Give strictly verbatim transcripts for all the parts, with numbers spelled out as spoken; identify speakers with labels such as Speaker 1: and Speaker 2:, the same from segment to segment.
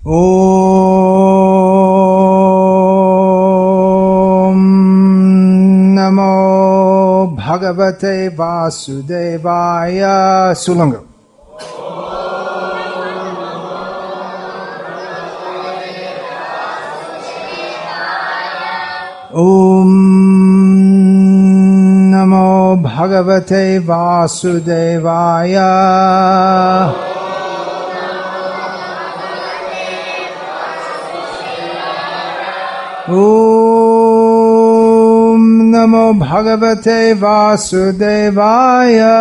Speaker 1: Om Namo Bhagavate Vasudevaya. Sulanga. Om Namo Bhagavate Vasudevaya. Om Namo Bhagavate Vasudevaya.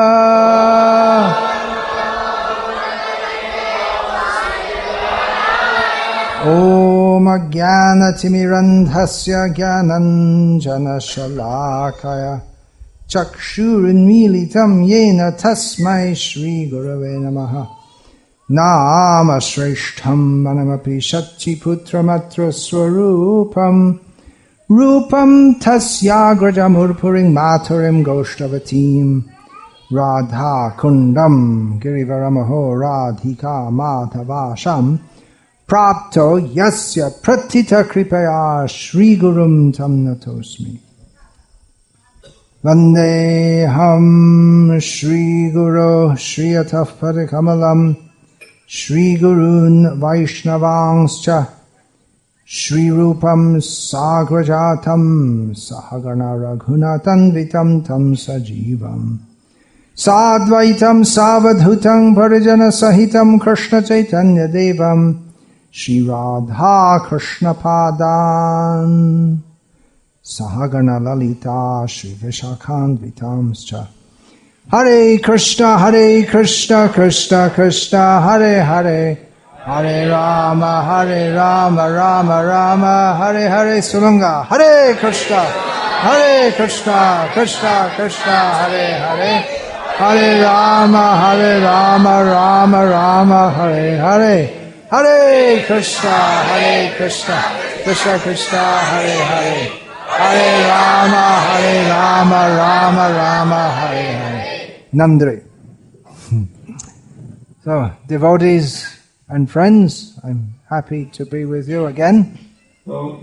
Speaker 1: Om Ajnanatimmirandhasya Jnananjana Shalakaya Chakshurinmilitam Yena Tasmai Shri Gurave Namaha. Nama Shreshtham Manamapi Shaktiputramattra Swarupam Rupam Tasyagrajamurpuring Maturim Goshtavatim Radha Kundam Girivaramaho Radhika Madhavasham Prapto Yasya Pratita Kripaya Shri Gurum Tam Natosmi. Vandeham Shri Guru Shri Atafpada Kamalam Shri Gurun Vaishnavangscha Shri Rupam Sagrajatam Sahagana Raghunatam Vitam Tam Sajivam Sadvaitam Savadhutam Parijana Sahitam Krishna Chaitanya Devam Shri Radha Krishna Padan Sahagana Lalita Shri Vishakhan Vitamscha. Hare Krishna, Hare Krishna, Krishna Krishna, Hare Hare, Hare Rama, Hare Rama, Rama Rama, Hare Hare. Sulanga. Hare Krishna, Hare Krishna, Krishna Krishna, Hare Hare, Hare Rama, Hare Rama, Rama Rama, Hare Hare. Hare Krishna, Hare Krishna, Krishna Krishna, Hare Hare, Hare Rama, Hare Rama, Rama Rama, Hare Hare. Nandri. So, devotees and friends, I'm happy to be with you again.
Speaker 2: So,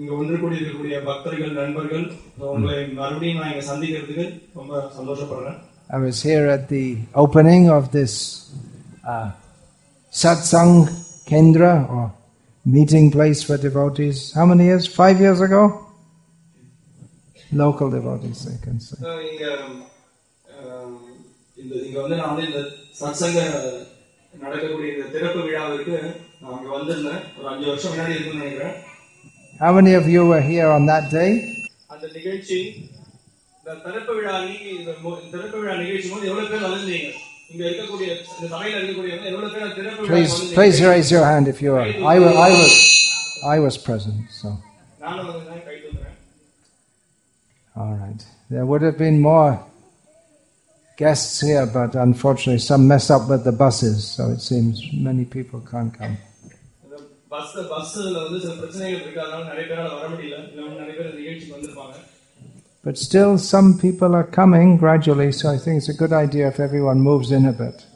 Speaker 1: I was here at the opening of this uh, Satsang Kendra, or meeting place for devotees. How many years? Five years ago? Local devotees, they can say.
Speaker 2: So, in the இங்க வந்து நான் வந்து இந்த சத்சங்க நடக்கக்கூடிய இந்த திறப்பு விழாவிற்கு நான் அங்க வந்திருந்தேன். ஒரு அஞ்சு வருஷம் முன்னாடி இருக்குன்னு நினைக்கிறேன்.
Speaker 1: How many of you were here on that day?
Speaker 2: அந்த நிகழ்ச்சி இந்த திறப்பு விழா அன்னைக்கு இந்த திறப்பு விழா நிகழ்ச்சி போது எவ்வளவு பேர் வந்திருந்தீங்க? இங்க இருக்கக்கூடிய இந்த சபையில இருக்கக்கூடியவங்க எவ்வளவு பேர் திறப்பு விழா வந்திருந்தீங்க?
Speaker 1: Please raise your hand if you are. I was I was I was present, so.
Speaker 2: நானும் வந்து கை தூக்குறேன்.
Speaker 1: All right. There would have been more guests here, but unfortunately some mess up with the buses, so it seems many people can't come. But still some people are coming gradually, so I think it's a good idea if everyone moves in a bit.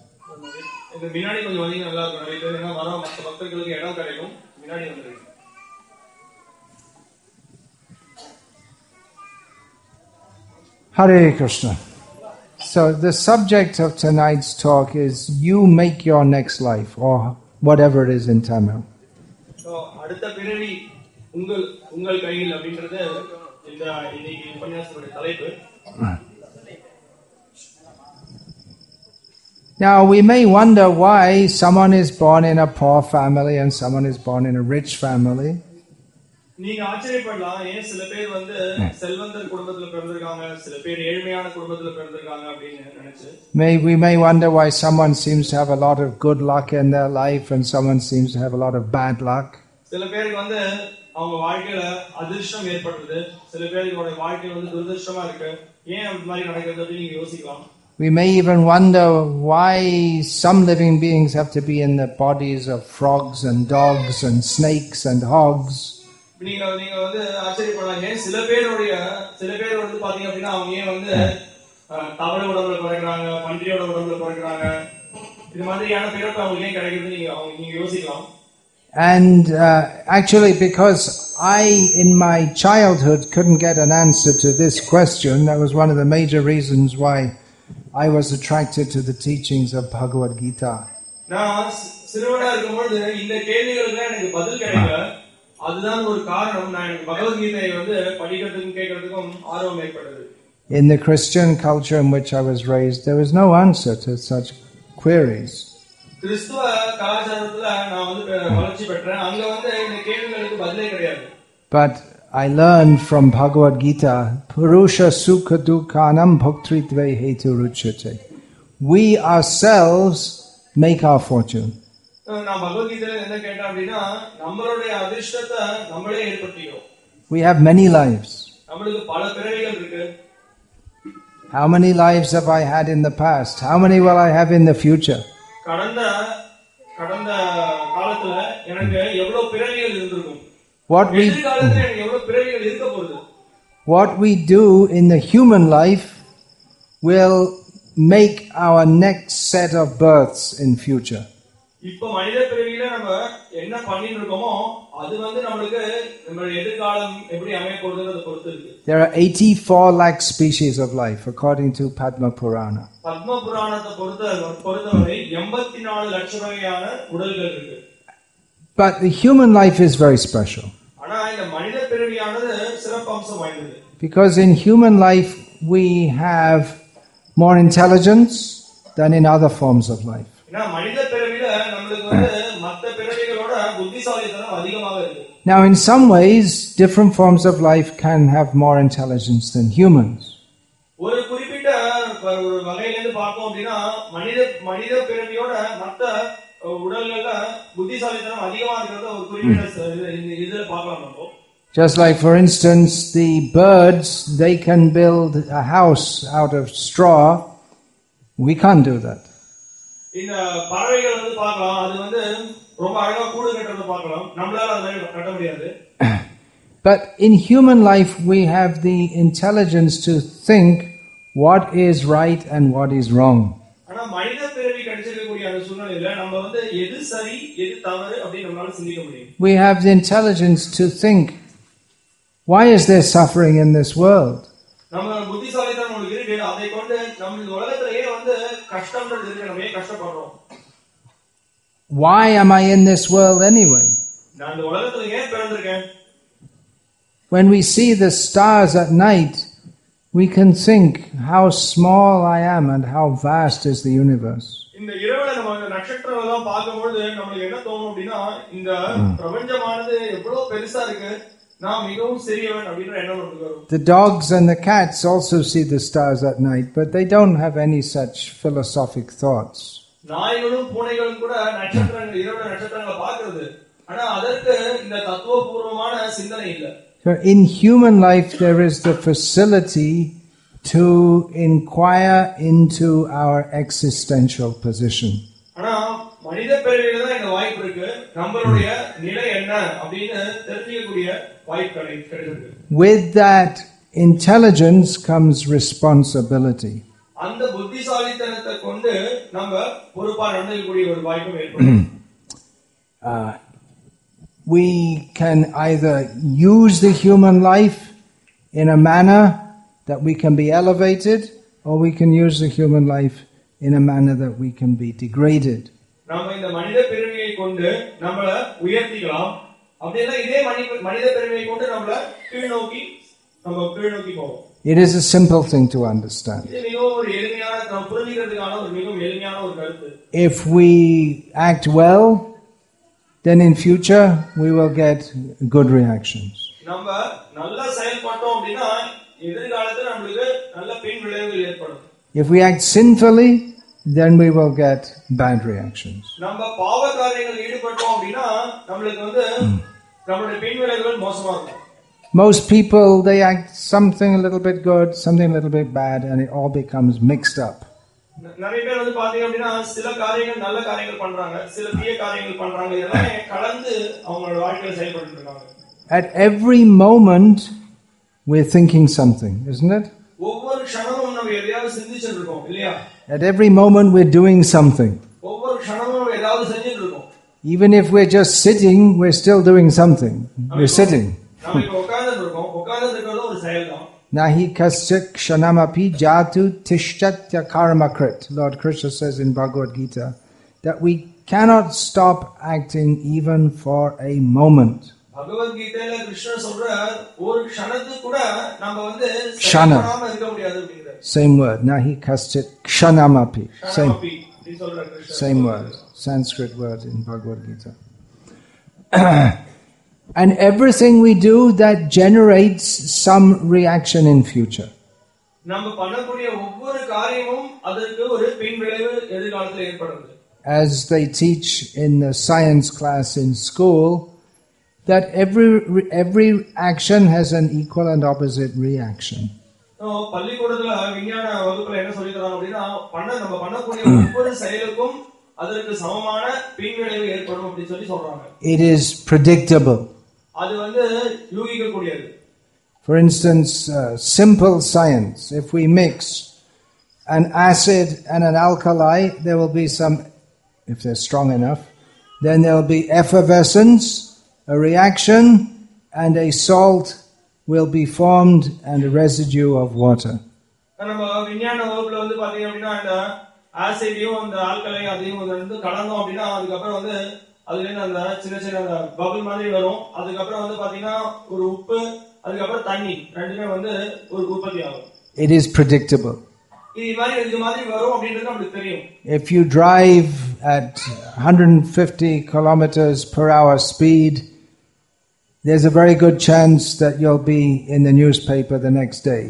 Speaker 1: Hare Krishna. So the subject of tonight's talk is you make your next life, or whatever it is in Tamil.
Speaker 2: So அடுத்த பிறவி உங்கள் உங்கள் கையில் அப்படின்றது இந்த இன்னைக்கு உபன்யாசத்தோட தலைப்பு.
Speaker 1: Now we may wonder why someone is born in a poor family and someone is born in a rich family.
Speaker 2: நீங்க ஆச்சரியப்படலாம், ஏன் சில பேர் வந்து செல்வந்தர் குடும்பத்துல பிறந்திருக்காங்க, சில பேர் ஏழ்மையான குடும்பத்துல பிறந்திருக்காங்க அப்படின்னு நினைச்சு.
Speaker 1: May we may wonder why someone seems to have a lot of good luck in their life and someone seems to have a lot of bad luck.
Speaker 2: சில பேருக்கு வந்து அவங்க வாழ்க்கையில அதிர்ஷ்டம் ஏற்படுது, சில பேருடைய வாழ்க்கை வந்து துரதிர்ஷ்டமா இருக்கு. ஏன் அந்த மாதிரி நடக்குது அப்படின்னு நீங்க யோசிக்கலாம்.
Speaker 1: We may even wonder why some living beings have to be in the bodies of frogs and dogs and snakes and hogs.
Speaker 2: நீங்க நீங்க வந்து ஆச்சரியப்படலாம், ஏன் சில பேருடைய சில பேர் வந்து பாத்தீங்க அப்படின்னா அவங்க ஏன் வந்து தவளை உடம்புல பிறக்கிறாங்க, பன்றியோட உடம்புல பிறக்கிறாங்க, இது மாதிரியான பிறப்பு அவங்களுக்கு ஏன் கிடைக்குது நீங்க அவங்க நீங்க யோசிக்கலாம்.
Speaker 1: And uh, actually, because I, in my childhood, couldn't get an answer to this question, that was one of the major reasons why I was attracted to the teachings of Bhagavad Gita.
Speaker 2: நான் சிறுவனா இருக்கும்போது இந்த கேள்விகளுக்கு எனக்கு பதில் கிடைக்கல. அதுதான் ஒரு காரணம் நான் பகவத்கீதையை வந்து படிக்கிறதுக்கும் கேட்கறதுக்கும் ஆர்வம் ஏற்பட்டது.
Speaker 1: In the Christian culture in which I was raised, there was no answer to such queries.
Speaker 2: கிறிஸ்துவ கலாச்சாரத்துல நான் வந்து வளர்ச்சி பெற்றேன். அங்க வந்து இந்த கேள்விகளுக்கு பதிலே கிடையாது.
Speaker 1: But I learned from Bhagavad Gita, Purusha Sukha Dukhanam Bhaktritve Hetu Ruchyate. We ourselves make our fortune.
Speaker 2: நான் பகவத்கீதையில என்ன கேட்டேன் அப்படின்னா நம்மளுடைய அதிர்ஷ்டத்தை நம்மளே ஏற்படுத்திக்கிறோம்.
Speaker 1: We have many lives.
Speaker 2: நம்மளுக்கு பல பிறவிகள் இருக்கு.
Speaker 1: How many lives have I had in the past? How many will I have in the future?
Speaker 2: கடந்த கடந்த காலத்துல எனக்கு எவ்வளவு பிறவிகள் இருந்திருக்கும்.
Speaker 1: What we
Speaker 2: எதிர்காலத்துல எனக்கு எவ்வளவு பிறவிகள் இருக்க போகுது.
Speaker 1: What we do in the human life will make our next set of births in future.
Speaker 2: இப்போ மனித பிறவியில நம்ம என்ன பண்ணிட்டு இருக்கோமோ அது வந்து நமக்கு நம்மளுடைய எதிர்காலம் எப்படி அமைய போகுதுன்றத பொறுத்து இருக்கு.
Speaker 1: There are eighty-four lakh species of life according to Padma Purana.
Speaker 2: Padma புராணத்தை பொறுத்த பொறுத்தவரை எண்பத்தி நாலு லட்சம் வகையான உடல்கள் இருக்கு.
Speaker 1: But the human life is very special.
Speaker 2: ஆனா இந்த மனித பிறவியானது சிறப்பம்சம் வாய்ந்தது.
Speaker 1: Because in human life we have more intelligence than in other forms of life.
Speaker 2: ஏன்னா மனித பிறவியில நமக்கு வந்து மற்ற பிறவிகளோட புத்திசாலித்தனம் அதிகமாக இருக்கு.
Speaker 1: Now in some ways different forms of life can have more intelligence than humans.
Speaker 2: ஒரு குறிப்பிட்ட ஒரு வகையில இருந்து பார்த்தோம் அப்படினா மனித மனித பிறவியோட மற்ற உடல்கள்ல புத்திசாலித்தனம் அதிகமா இருக்கிறத ஒரு குறிப்பிட்ட இதுல பார்க்கலாம் நம்ம.
Speaker 1: Just like for instance the birds, they can build a house out of straw. We can't do that.
Speaker 2: இந்த பறவைகள் வந்து பார்க்கலாம் அது வந்து ரொம்ப அழகா கூடு கட்டறத பார்க்கலாம் நம்மளால அதை கட்ட முடியாது.
Speaker 1: But in human life we have the intelligence to think what is right and what is wrong.
Speaker 2: ஆனா மனித பிறவி கிடைச்சிருக்கக்கூடிய அந்த சூழ்நிலையில நம்ம வந்து எது சரி எது தவறு அப்படி நம்மால சிந்திக்க முடியும்.
Speaker 1: We have the intelligence to think, why is there suffering in this world?
Speaker 2: நம்ம புத்திசாலித்தனம் நமக்கு இருக்கு. அதை கொண்டு நம்ம இந்த உலகத்திலேயே வந்து கஷ்டம்ன்றது இருக்கு. நம்ம ஏன் கஷ்டப்படுறோம்?
Speaker 1: Why am I in this world anyway?
Speaker 2: நான் இந்த உலகத்துல ஏன் பிறந்திருக்கேன்?
Speaker 1: When we see the stars at night, we can think how small I am and how vast is the universe.
Speaker 2: இந்த இரவுல நம்ம நட்சத்திரங்களை எல்லாம் பார்க்கும்போது நமக்கு என்ன தோணும் அப்படின்னா இந்த பிரபஞ்சமானது எவ்வளவு பெருசா இருக்கு.
Speaker 1: The dogs and the cats also see the stars at night, but they don't have any such philosophic thoughts. So in human life there is the facility to inquire into our existential position.
Speaker 2: மனித பிறவியில தான் இந்த வாய்ப்பு இருக்கு. நம்மளுடைய நிலை என்ன அப்படினு தெரிஞ்சிக்கக்கூடிய வாய்ப்பு கிடைக்குது.
Speaker 1: With that intelligence comes responsibility.
Speaker 2: அந்த புத்திசாலித்தனத்தை கொண்டு நம்ம பொறுப்பா நடந்துக்கக்கூடிய ஒரு வாய்ப்பு ஏற்படும்.
Speaker 1: We can either use the human life in a manner that we can be elevated, or we can use the human life in a manner that we can be degraded.
Speaker 2: நாம இந்த மனித பிறவியை கொண்டு நம்மள உயர்த்திக்கலாம். அப்படினா இதே மனித பிறவியை கொண்டு நம்மள கீழ் நோக்கி நம்ம கீழ் நோக்கி போவோம்.
Speaker 1: It is a simple thing to understand.
Speaker 2: இது மிகவும் ஒரு எளிமையான நம்ம புரிஞ்சிக்கிறதுக்கான ஒரு மிகவும் எளிமையான ஒரு கருத்து.
Speaker 1: If we act well, then in future we will get good reactions.
Speaker 2: நம்ம நல்ல செயல்பட்டோம் அப்படினா எதிர்காலத்துல நமக்கு நல்ல பின் விளைவுகள் ஏற்படும்.
Speaker 1: If we act sinfully, then we will get bad reactions.
Speaker 2: நம்ம பாவ காரியங்களில் ஈடுபட்டோம் அப்படினா நமக்கு வந்து நம்மளுடைய பின்விளைவுகள் மோசமா இருக்கும்.
Speaker 1: Most people, they act something a little bit good, something a little bit bad, and it all becomes mixed up.
Speaker 2: நிறைய பேர் வந்து பாத்தீங்க அப்படினா சில காரியங்கள் நல்ல காரியங்கள் பண்றாங்க, சில தீய காரியங்கள் பண்றாங்க. இதெல்லாம் கலந்து அவங்களோட வாழ்க்கையில செயல்பட்டு இருக்காங்க.
Speaker 1: At every moment we're thinking something, isn't it?
Speaker 2: ஒவ்வொரு க்ஷணமும் நம்ம எதையாவது சிந்திச்சிட்டு இருக்கோம் இல்லையா?
Speaker 1: At every moment we're doing something.
Speaker 2: ஒவ்வொரு க்ஷணமும் ஏதாவது செஞ்சிட்டு இருக்கோம்.
Speaker 1: Even if we're just sitting, we're still doing something. We're sitting.
Speaker 2: நம்ம இப்ப உட்கார்ந்து இருக்கோம், உட்கார்ந்து இருக்கிறது ஒரு செயல் தான்.
Speaker 1: Nahi kasyat kshanamapi jatu tishtatya karmakrit. Lord Krishna says in Bhagavad Gita that we cannot stop acting even for a moment.
Speaker 2: பகவத் கீதையில கிருஷ்ணர் சொல்றார், ஒரு க்ஷணத்துக்கு கூட நாம வந்து
Speaker 1: க்ஷண
Speaker 2: செயல்படாம இருக்க முடியாது அப்படிங்கறார்.
Speaker 1: Same word. Nahi kasyat kshanamapi. Same,
Speaker 2: சொல்றார் கிருஷ்ணர்.
Speaker 1: same word. Sanskrit word in Bhagavad Gita. And everything we do that generates some reaction in future.
Speaker 2: நம்ம பண்ணக்கூடிய ஒவ்வொரு காரியமும் அதற்கு ஒரு பின்விளைவு எதிர்காலத்தில் ஏற்படுது.
Speaker 1: As they teach in the science class in school, that every every action has an equal and opposite reaction.
Speaker 2: பள்ளிக்கூடத்துல விஞ்ஞான வகுப்புல என்ன சொல்லி தராங்க அப்படின்னா, பண்ண நம்ம பண்ணக்கூடிய ஒவ்வொரு செயலுக்கும் அதற்கு சமமான பின்விளைவு ஏற்படும் அப்படி சொல்லி சொல்றாங்க.
Speaker 1: It is predictable.
Speaker 2: அது வந்து யூகிக்கக்கூடியது.
Speaker 1: For instance, uh, simple science. If we mix an acid and an alkali, there will be some, if they're strong enough, then there will be effervescence, a reaction, and a salt will be formed and a residue of water.
Speaker 2: நம்ம விஞ்ஞான வகுப்புல வந்து பாத்தீங்க அப்படின்னா அந்த ஆசிடையும் அந்த ஆல்கலை அதையும் வந்து கலந்தோம் அப்படின்னா அதுக்கப்புறம் வந்து அதுல இருந்து அந்த சின்ன சின்ன பபிள் மாதிரி வரும். அதுக்கப்புறம் வந்து பாத்தீங்கன்னா ஒரு உப்பு, அதுக்கப்புறம் தண்ணி ரெண்டுமே வந்து ஒரு உற்பத்தி ஆகும்.
Speaker 1: It is predictable.
Speaker 2: இது மாதிரி இது மாதிரி வரும் அப்படின்றது நமக்கு தெரியும்.
Speaker 1: If you drive at one hundred fifty kilometers per hour speed, there's a very good chance that you'll be in the newspaper the next day.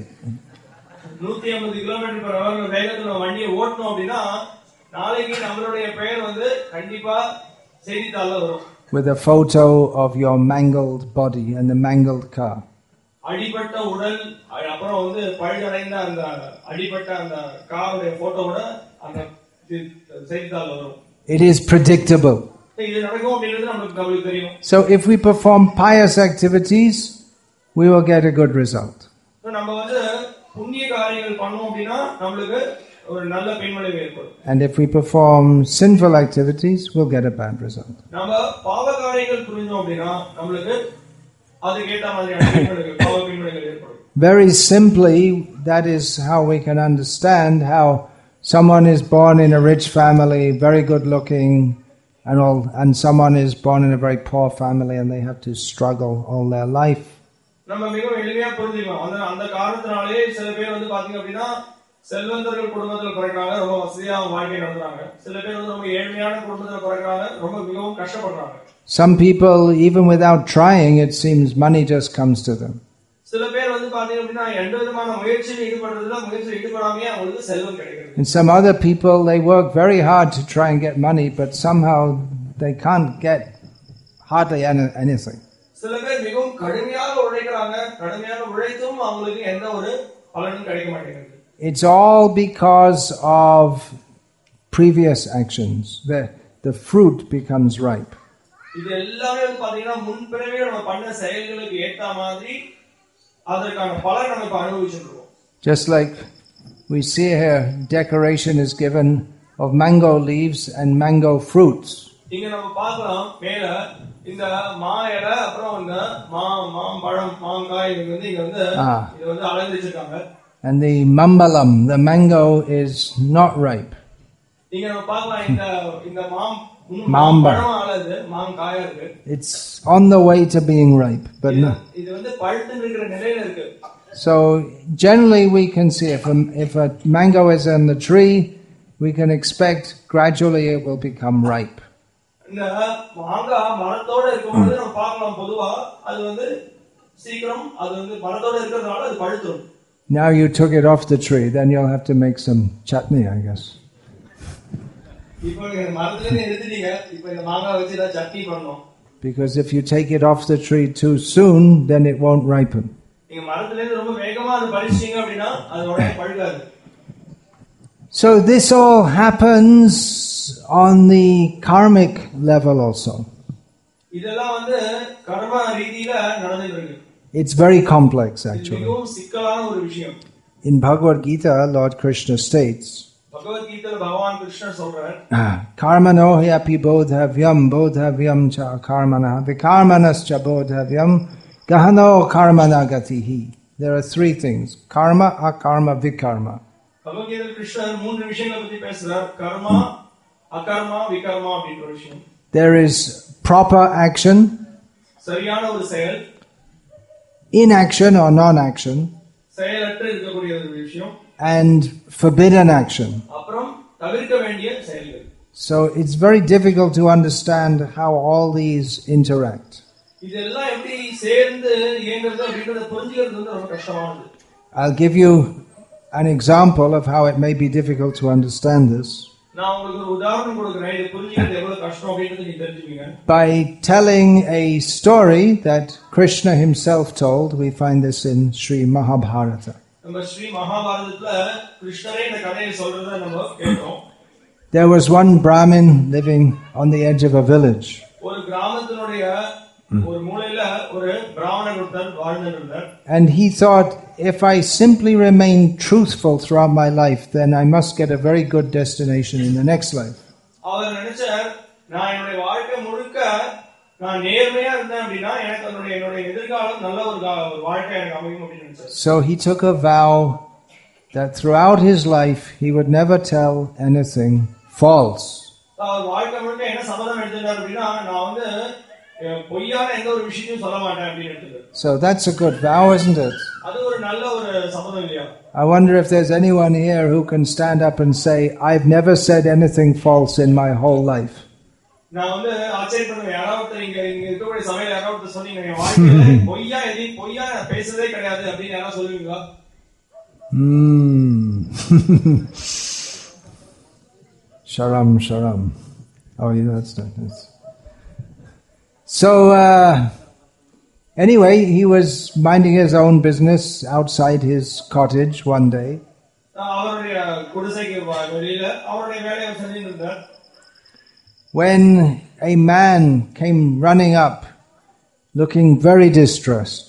Speaker 2: நூத்தி ஐம்பது கிலோமீட்டர் per hour வேகத்துல வண்டியை ஓட்டணும் அப்படின்னா நாளைக்கு நம்மளுடைய பெயர் வந்து கண்டிப்பா செய்தித்தாள்ல வரும்.
Speaker 1: With a photo of your mangled body and the mangled car.
Speaker 2: அடிபட்ட உடல் அப்புறம் வந்து பழுதடைந்த அந்த அடிபட்ட அந்த காரோட போட்டோவோட அந்த செய்தித்தாள்ல வரும்.
Speaker 1: It is predictable.
Speaker 2: இது நடக்கும் அப்படின்றது நமக்கு தெரியும்.
Speaker 1: So if we perform pious activities, we will get a good result.
Speaker 2: நம்ம வந்து புண்ணிய காரியங்கள் பண்ணோம் அப்படினா நமக்கு ஒரு நல்ல பின்விளைவு ஏற்படும்.
Speaker 1: And if we perform sinful activities, we'll get a bad result.
Speaker 2: நம்ம பாவ காரியங்கள் புரிஞ்சோம் அப்படினா நமக்கு அதுக்கு ஏத்த மாதிரியான பின்விளைவுகள் பாவ பின்விளைவுகள் ஏற்படும்.
Speaker 1: Very simply, that is how we can understand how someone is born in a rich family, very good looking, and all, and someone is born in a very poor family and they have to struggle all their life.
Speaker 2: நம்ம மிகவும் எளிமையா புரிஞ்சுக்கலாம். அந்த அந்த காரணத்தினாலே சில பேர் வந்து பாத்தீங்க அப்படினா செல்வந்தர்கள் குடும்பத்துல பிறக்கறாங்க, ரொம்ப வசதியா வாழ்க்கை நடத்துறாங்க. சில பேர் வந்து ரொம்ப ஏழ்மையான குடும்பத்துல பிறக்கறாங்க, ரொம்ப மிகவும் கஷ்டப்படுறாங்க.
Speaker 1: Some people, even without trying, it seems money just comes to them.
Speaker 2: சில பேர் வந்து பாத்தீங்க அப்படினா எந்த விதமான முயற்சியில ஈடுபடுறதுல முயற்சியில ஈடுபடாமயே அவங்களுக்கு செல்வம் கிடைக்குது.
Speaker 1: And some other people, they work very hard to try and get money, but somehow they can't get hardly anything.
Speaker 2: சில பேர் மிகவும் கடுமையாக உழைக்கிறாங்க, கடுமையாக உழைத்தும் அவங்களுக்கு எந்த ஒரு பலனும் கிடைக்க மாட்டேங்குது.
Speaker 1: It's all because of previous actions. The the fruit becomes ripe.
Speaker 2: இது எல்லாமே வந்து பாத்தீங்கன்னா முன்பிறவில நம்ம பண்ண செயல்களுக்கு ஏத்த மாதிரி அதற்கான பலன் நம்ம அனுபவிச்சிருக்கோம்.
Speaker 1: Just like we see here, decoration is given of mango leaves and mango fruits.
Speaker 2: இங்க நம்ம பார்க்கலாம் மேல இந்த மா இலை அப்புறம் இந்த மா மாம்பழம் மாங்காய் இது வந்து இங்க வந்து இது வந்து அலங்கரிச்சிருக்காங்க.
Speaker 1: And the mambalam, the mango is not ripe.
Speaker 2: இங்க நம்ம பார்க்கலாம் இந்த இந்த மாம்
Speaker 1: மாம்பழம்
Speaker 2: அல்லது மாங்காயா இருக்கு.
Speaker 1: It's on the way to being ripe, but no.
Speaker 2: இது வந்து பழுத்து இருக்கிற நிலையில இருக்கு.
Speaker 1: So generally we can see if a, if a mango is on the tree, we can expect gradually it will become ripe.
Speaker 2: இந்த மாங்காய் மரத்தோட இருக்கும்போது நம்ம பார்க்கலாம் பொதுவா அது வந்து சீக்கிரம் அது வந்து மரத்தோட இருக்கிறதுனால அது பழுத்துரும்.
Speaker 1: Now you took it off the tree, then you'll have to make some chutney, I guess.
Speaker 2: இப்போ நீங்க மரத்துல இருந்து எடுத்துட்டீங்க, இப்போ இந்த மாங்காய் வச்சு ஏதாவது சட்னி பண்ணனும்.
Speaker 1: Because if you take it off the tree too soon, then it won't ripen.
Speaker 2: நீங்க மரத்துல இருந்து ரொம்ப வேகமா அது பறிச்சீங்க அப்படினா அது உடனே பழுக்காது.
Speaker 1: So this all happens on the karmic level also.
Speaker 2: இதெல்லாம் வந்து கர்ம ரீதியில நடந்துட்டு இருக்கு.
Speaker 1: It's very complex actually.
Speaker 2: இது மிகவும் சிக்கலான ஒரு விஷயம்.
Speaker 1: In Bhagavad Gita, Lord Krishna states
Speaker 2: பகவத்கீதையில பகவான் கிருஷ்ணர் சொல்றார்,
Speaker 1: karmano hi api bodhavyam bodhavyam cha karmana vikarmanascha bodhavyam gahano karmana gatihi. There are three things: karma, akarma, vikarma.
Speaker 2: பகவத்கீதையில கிருஷ்ணர் மூன்று விஷயங்களை பத்தி பேசுறார். கர்மா, அகர்மா, விகர்மா அப்படின்ற விஷயம்.
Speaker 1: There is proper action,
Speaker 2: சரியான ஒரு செயல்,
Speaker 1: inaction or non-action,
Speaker 2: செயலற்று இருக்கக்கூடிய ஒரு விஷயம்,
Speaker 1: and forbidden action.
Speaker 2: அப்புறம் தவிர்க்க வேண்டிய செயல்கள்.
Speaker 1: So it's very difficult to understand how all these interact.
Speaker 2: இதெல்லாம் எப்படி சேர்ந்து இயங்குறது அப்படிங்கறத புரிஞ்சுக்கிறது வந்து ரொம்ப கஷ்டமானது.
Speaker 1: I'll give you an example of how it may be difficult to understand this.
Speaker 2: நான் உங்களுக்கு ஒரு உதாரணம் கொடுக்கிறேன். இது புரிஞ்சுக்கிறது எவ்வளவு கஷ்டம் அப்படிங்கறது நீங்க தெரிஞ்சுக்கங்க.
Speaker 1: By telling a story that Krishna himself told, we find this in Sri Mahabharata.
Speaker 2: நம்ம ஸ்ரீ மகாபாரதத்துல கிருஷ்ணரே இந்த கதையை சொல்றதை நம்ம கேட்டோம்.
Speaker 1: There was one Brahmin living on the edge of a village.
Speaker 2: ஒரு கிராமத்தினுடைய ஒரு மூலையில ஒரு பிராமணர் ஒருத்தர் வாழ்ந்திருந்தார்.
Speaker 1: And he thought, if I simply remain truthful throughout my life, then I must get a very good destination in the next life.
Speaker 2: அவர் நினைச்சார், நான் என்னுடைய வாழ்க்கை முழுக்க நான் நேர்மையா இருந்தேன் அப்படின்னா எனக்கு என்னுடைய என்னுடைய எதிர்காலம் நல்ல ஒரு வாழ்க்கை எனக்கு அமையும் அப்படின்னு நினைச்சார்.
Speaker 1: So he took a vow that throughout his life he would never tell anything false.
Speaker 2: அவர் வாழ்க்கை முழுக்க என்ன சபதம் எடுத்தார் அப்படின்னா நான் வந்து பொய்யான எந்த ஒரு விஷயத்தையும் சொல்ல மாட்டேன் அப்படின்னு எடுத்தார்.
Speaker 1: So that's a good vow, isn't it?
Speaker 2: அது ஒரு நல்ல ஒரு சபதம் இல்லையா?
Speaker 1: I wonder if there's anyone here who can stand up and say, I've never said anything false in my whole life.
Speaker 2: நான் வந்து ஆச்சரியப்படுவேன், யாராவது இங்க இங்க இருக்கக்கூடிய சபையில யாராவது சொன்னீங்க என் வாழ்க்கையில பொய்யா எதையும் பொய்யா பேசுறதே கிடையாது அப்படின்னு யாராவது சொல்லுவீங்களா?
Speaker 1: Hmm. Sharam, sharam. Oh, yeah, that's not. That's... So, uh, anyway, he was minding his own business outside his cottage one day.
Speaker 2: அவருடைய குடிசைக்கு வெளியில அவருடைய வேலையை செஞ்சுட்டு இருந்தார்.
Speaker 1: When a man came running up, looking very distressed.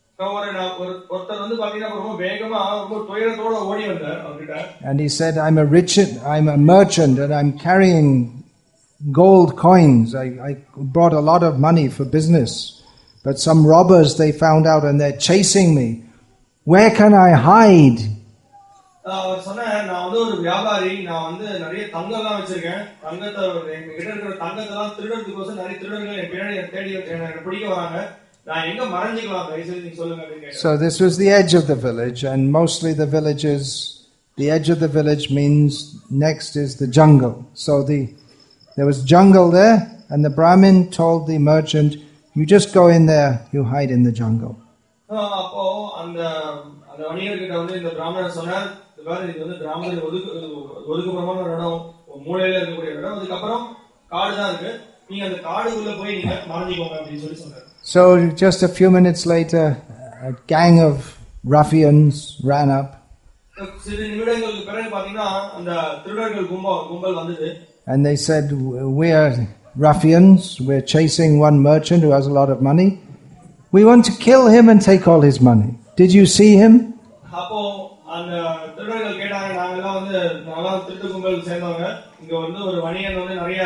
Speaker 1: And he said, I'm a rich, I'm a merchant and I'm carrying gold coins. I, I brought a lot of money for business. But some robbers, they found out and they're chasing me. Where can I hide?
Speaker 2: அவர் சொன்னார், நான் வந்து ஒரு வியாபாரி, நான் வந்து நிறைய தங்கம்லாம் வச்சிருக்கேன். தங்கத்தை கிட்ட இருக்கிற தங்கத்தெல்லாம் திருடுறதுக்கோசம் நிறைய திருடர்கள் என் பின்னாடி தேடி என்ன பிடிக்க வராங்க. நான் எங்க மறைஞ்சிக்கலாம், தயவுசெய்து நீங்க சொல்லுங்க அப்படின்னு.
Speaker 1: So this was the edge of the village, and mostly the villages, the edge of the village means next is the jungle. So the there was jungle there, and the Brahmin told the merchant, you just go in there, you hide in the jungle.
Speaker 2: அப்போ அந்த அந்த வணிகர்கிட்ட வந்து இந்த பிராமணர் சொன்னார், இது வந்து கிராமத்துல ஒதுக்கு ஒதுக்குப்புறமான ஒரு இடம், மூலையில இருக்கக்கூடிய இடம், அதுக்கப்புறம் காடு தான் இருக்கு, நீங்க அந்த காடுக்குள்ள போய் நீங்க மறைஞ்சிக்கோங்க அப்படின்னு சொல்லி சொன்னார்.
Speaker 1: So just a few minutes later, a gang of ruffians ran up.
Speaker 2: சில நிமிடங்களுக்கு பிறகு பாத்தீங்கன்னா அந்த திருடர்கள் கும்பல் கும்பல் வந்தது.
Speaker 1: And they said, we are ruffians, we're chasing one merchant who has a lot of money. We want to kill him and take all his money. Did you see him?
Speaker 2: அப்போ அந்த திருடர்கள் கேட்டாங்க, நாங்கெல்லாம் வந்து நல்லா திருட்டு கும்பல் சேர்ந்தவங்க, இங்க வந்து ஒரு வணிகன் வந்து நிறைய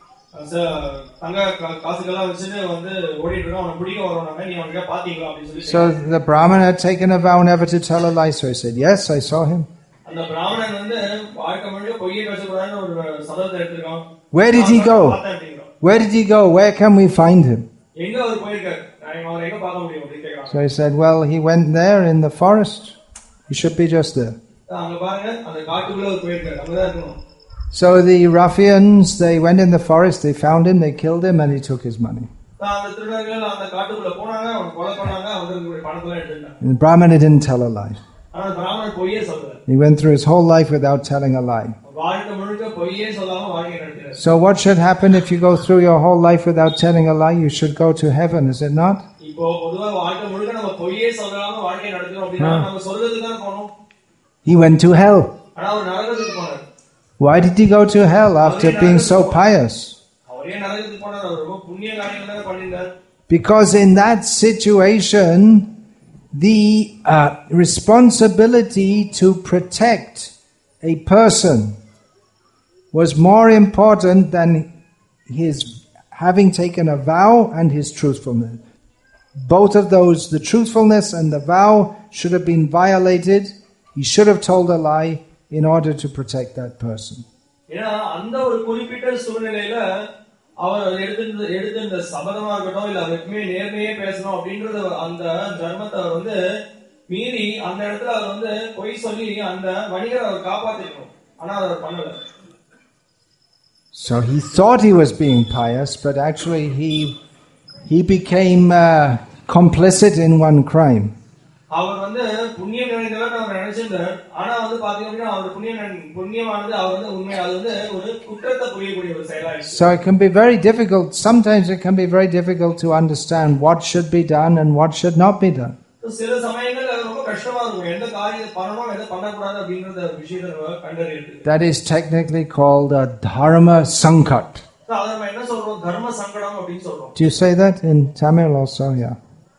Speaker 2: தங்க காசுகள்லாம் வச்சுட்டு வந்து ஓடிட்டு இருக்கோம், அவனை பிடிக்க வரோம், நீ அவனுக்கு பாத்தீங்களா அப்படின்னு சொல்லி.
Speaker 1: So the Brahman had taken a vow never to tell a lie, so he said, yes, I saw him.
Speaker 2: அந்த பிராமணன் வந்து வாழ்க்கை முழுக்க பொய்யை பேசக்கூடாதுன்னு ஒரு சபதத்தை எடுத்திருக்கான்.
Speaker 1: Where did he go? Where did he go? Where can we find him?
Speaker 2: எங்க அவர் போயிருக்காரு, நான் அவரை எங்க பார்க்க முடியும் அப்படின்னு கேக்குறான்.
Speaker 1: So he said, well, he went there in the forest. He should be just there.
Speaker 2: அங்க பாருங்க, அந்த காட்டுக்குள்ள அவர் போயிருக்காரு, அங்கதான் இருக்கணும்.
Speaker 1: So the ruffians, they went in the forest, they found him, they killed him, and he took his money.
Speaker 2: அந்த திருடர்கள் அந்த காட்டுக்குள்ள போனாங்க, அவனை கொலை பண்ணாங்க, அவங்களுடைய பணத்தெல்லாம் எடுத்துட்டாங்க.
Speaker 1: And the Brahman didn't tell a lie.
Speaker 2: ஆனா பிராமணன் பொய்யே சொல்லல.
Speaker 1: He went through his whole life without telling a lie.
Speaker 2: வாழ்க்கை முழுக்க பொய்யே சொல்லாம வாழ்க்கை நடத்தினார்.
Speaker 1: So what should happen if you go through your whole life without telling a lie? You should go to heaven, is it not?
Speaker 2: இப்போ பொதுவா வாழ்க்கை முழுக்க நம்ம பொய்யே சொல்லாம வாழ்க்கை நடத்தினோம் அப்படினா நம்ம சொர்க்கத்துக்கு தான் போறோம்.
Speaker 1: He went to hell.
Speaker 2: ஆனா அவர் நரகத்துக்கு போனார்.
Speaker 1: Why did he go to hell after being so pious?
Speaker 2: அவர் ஏன் நரகத்துக்கு போனார்? அவர் ரொம்ப புண்ணிய காரியங்களை பண்ணினார்.
Speaker 1: Because in that situation, the uh, responsibility to protect a person was more important than his having taken a vow and his truthfulness. Both of those, the truthfulness and the vow, should have been violated. He should have told a lie in order to protect that person.
Speaker 2: ஏன்னா அந்த ஒரு குறிப்பிட்ட சூழ்நிலையில அவர் எடுத்து எடுத்து இந்த சபதமா இருக்கட்டும் இல்ல அவருக்குமே நேர்மையே பேசணும் அப்படின்றது அந்த தர்மத்தை அவர் வந்து மீறி அந்த இடத்துல அவர் வந்து பொய் சொல்லி அந்த வணிகரை அவர் காப்பாத்திக்கணும். ஆனா அவர் பண்ணல.
Speaker 1: So he thought he was being pious, but actually he he became uh, complicit in one crime.
Speaker 2: அவர் வந்து புண்ணியம் நிறைந்தவர் அவர் நினைச்சிருந்தார். ஆனா வந்து பாத்தீங்கன்னா அவர் புண்ணியம் புண்ணியமானது அவர் வந்து உண்மை அது வந்து ஒரு குற்றத்தை புரியக்கூடிய ஒரு செயலாயிடுச்சு. So
Speaker 1: it can be very difficult. Sometimes it can be very difficult to understand what should be done and what should not be done.
Speaker 2: சில சமயங்கள்ல ரொம்ப கஷ்டமா இருக்கும். எந்த காரியத்தை பண்ணணும் எதை பண்ணக்கூடாது அப்படிங்கறத விஷயத்தை கண்டறியறது.
Speaker 1: That is technically called a dharma sankat.
Speaker 2: அத நம்ம என்ன சொல்றோம்? தர்ம சங்கடம் அப்படினு சொல்றோம்.
Speaker 1: Do you say that in Tamil also? Yeah.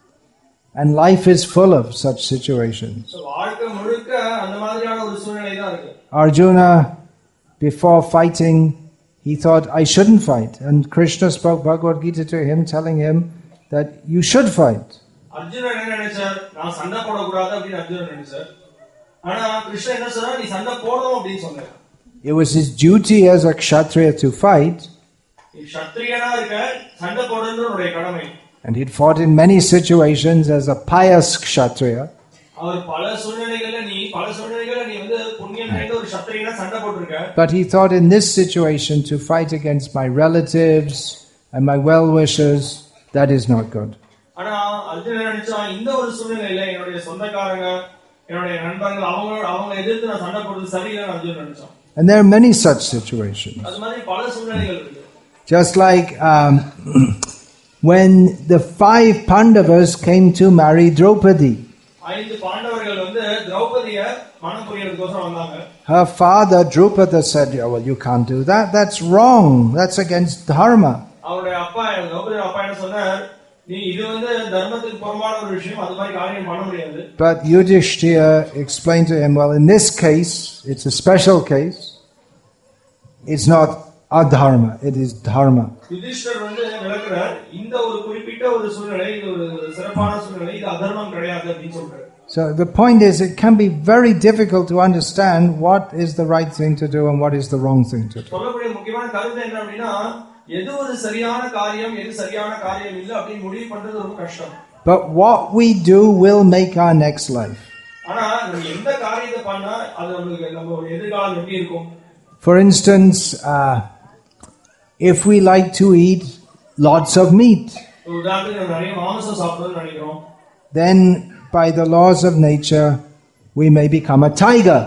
Speaker 1: And life is full of such situations.
Speaker 2: So வாழ்க்கை முழுக்க அந்த மாதிரியான ஒரு சூழ்நிலை தான் இருக்கு.
Speaker 1: Arjuna, before fighting, he thought, I shouldn't fight. And Krishna spoke Bhagavad Gita to him, telling him that you should fight.
Speaker 2: Arjunan என்ன நினைச்சார்? நான் சண்டை போடக்கூடாது அப்படின்னு அர்ஜுனன் நினைச்சார். ஆனா கிருஷ்ணன் என்ன சொன்னார்? நீ சண்டை போடணும் அப்படின்னு சொன்னார்.
Speaker 1: It was his duty as a kshatriya to fight.
Speaker 2: kshatriyana இருக்க சண்டை போடுறது உன்னுடைய கடமை.
Speaker 1: And he'd fought in many situations as a pious kshatriya.
Speaker 2: அவர் பல சூழ்நிலைகள்ல நீ பல சூழ்நிலைகள்ல நீ வந்து புண்ணியம் நிறைந்த ஒரு kshatriyana சண்டை போட்டுருக்க.
Speaker 1: But he thought in this situation to fight against my relatives and my well-wishers, that is not good.
Speaker 2: ஆனா அர்ஜுனன் நினைச்சான் இந்த ஒரு சூழ்நிலையில என்னுடைய சொந்தக்காரங்க என்னுடைய நண்பர்கள் அவங்க அவங்க எதிர்த்து நான் சண்டை போடுறது சரியில்லைன்னு அர்ஜுனன் நினைச்சான்.
Speaker 1: And there are many such situations.
Speaker 2: அது மாதிரி பல சூழ்நிலைகள் இருக்கு.
Speaker 1: Just like um, when the five Pandavas came to marry Draupadi.
Speaker 2: ஐந்து பாண்டவர்கள் வந்து திரௌபதியை மணம் புரியறதுக்கோசரம் வந்தாங்க.
Speaker 1: Her father Drupada said, oh, well, you can't do that. That's wrong. That's against dharma.
Speaker 2: அவருடைய அப்பா திரௌபதியோட அப்பா என்ன சொன்னார்? நீ இது வந்து தர்மத்துக்கு புறம்பான ஒரு விஷயம். அது மாதிரி காரியம் பண்ண முடியாது.
Speaker 1: But Yudhishthira explained to him, well, in this case, it's a special case. It's not adharma, it is dharma.
Speaker 2: Yudhishthira வந்து விளக்குறார் இந்த ஒரு குறிப்பிட்ட ஒரு சூழ்நிலை இது ஒரு சிறப்பான சூழ்நிலை இது அதர்மம் கிடையாது அப்படினு சொல்றார்.
Speaker 1: So the point is it can be very difficult to understand what is the right thing to do and what is the wrong thing to do.
Speaker 2: சொல்லக்கூடிய முக்கியமான கருத்து என்ன அப்படினா எது ஒரு சரியான காரியம் எது சரியான காரியம் இல்ல அப்படி முடிவு பண்றது ரொம்ப கஷ்டம்.
Speaker 1: But what we do will make our next life.
Speaker 2: ஆனா நம்ம எந்த காரியத்தை பண்ணா அது நமக்கு நம்ம எதிர்காலம் எப்படி இருக்கும்?
Speaker 1: For instance, uh, if we like to eat lots of meat, then by the laws of nature, we may become a tiger.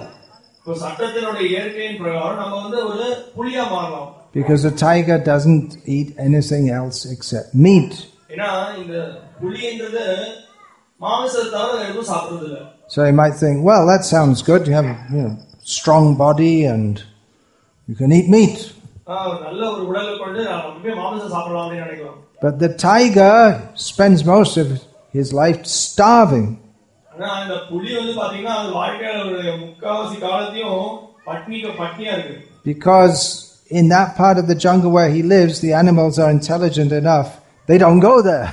Speaker 1: Because a tiger doesn't eat anything else except meat. So you might think, well, that sounds good. You have a you know, strong body and you can eat meat. But the tiger spends most of his life starving. Because in that part of the jungle where he lives, the animals are intelligent enough, they don't go there.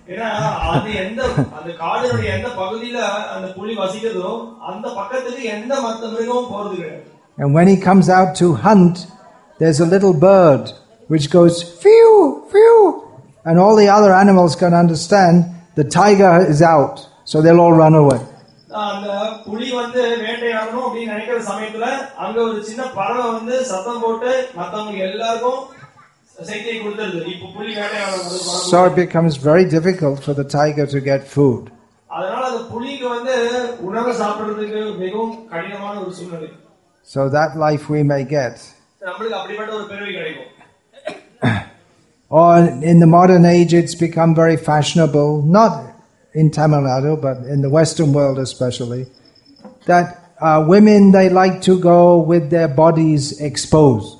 Speaker 1: And when he comes out to hunt, there's a little bird which goes phew, phew, and all the other animals can understand the tiger is out, so they'll all run away. So it becomes very difficult for the tiger to get food. So that life we may get. Or in the modern age it's become very fashionable, not in Tamil Nadu but in the Western world especially, that uh, women, they like to go with their bodies exposed.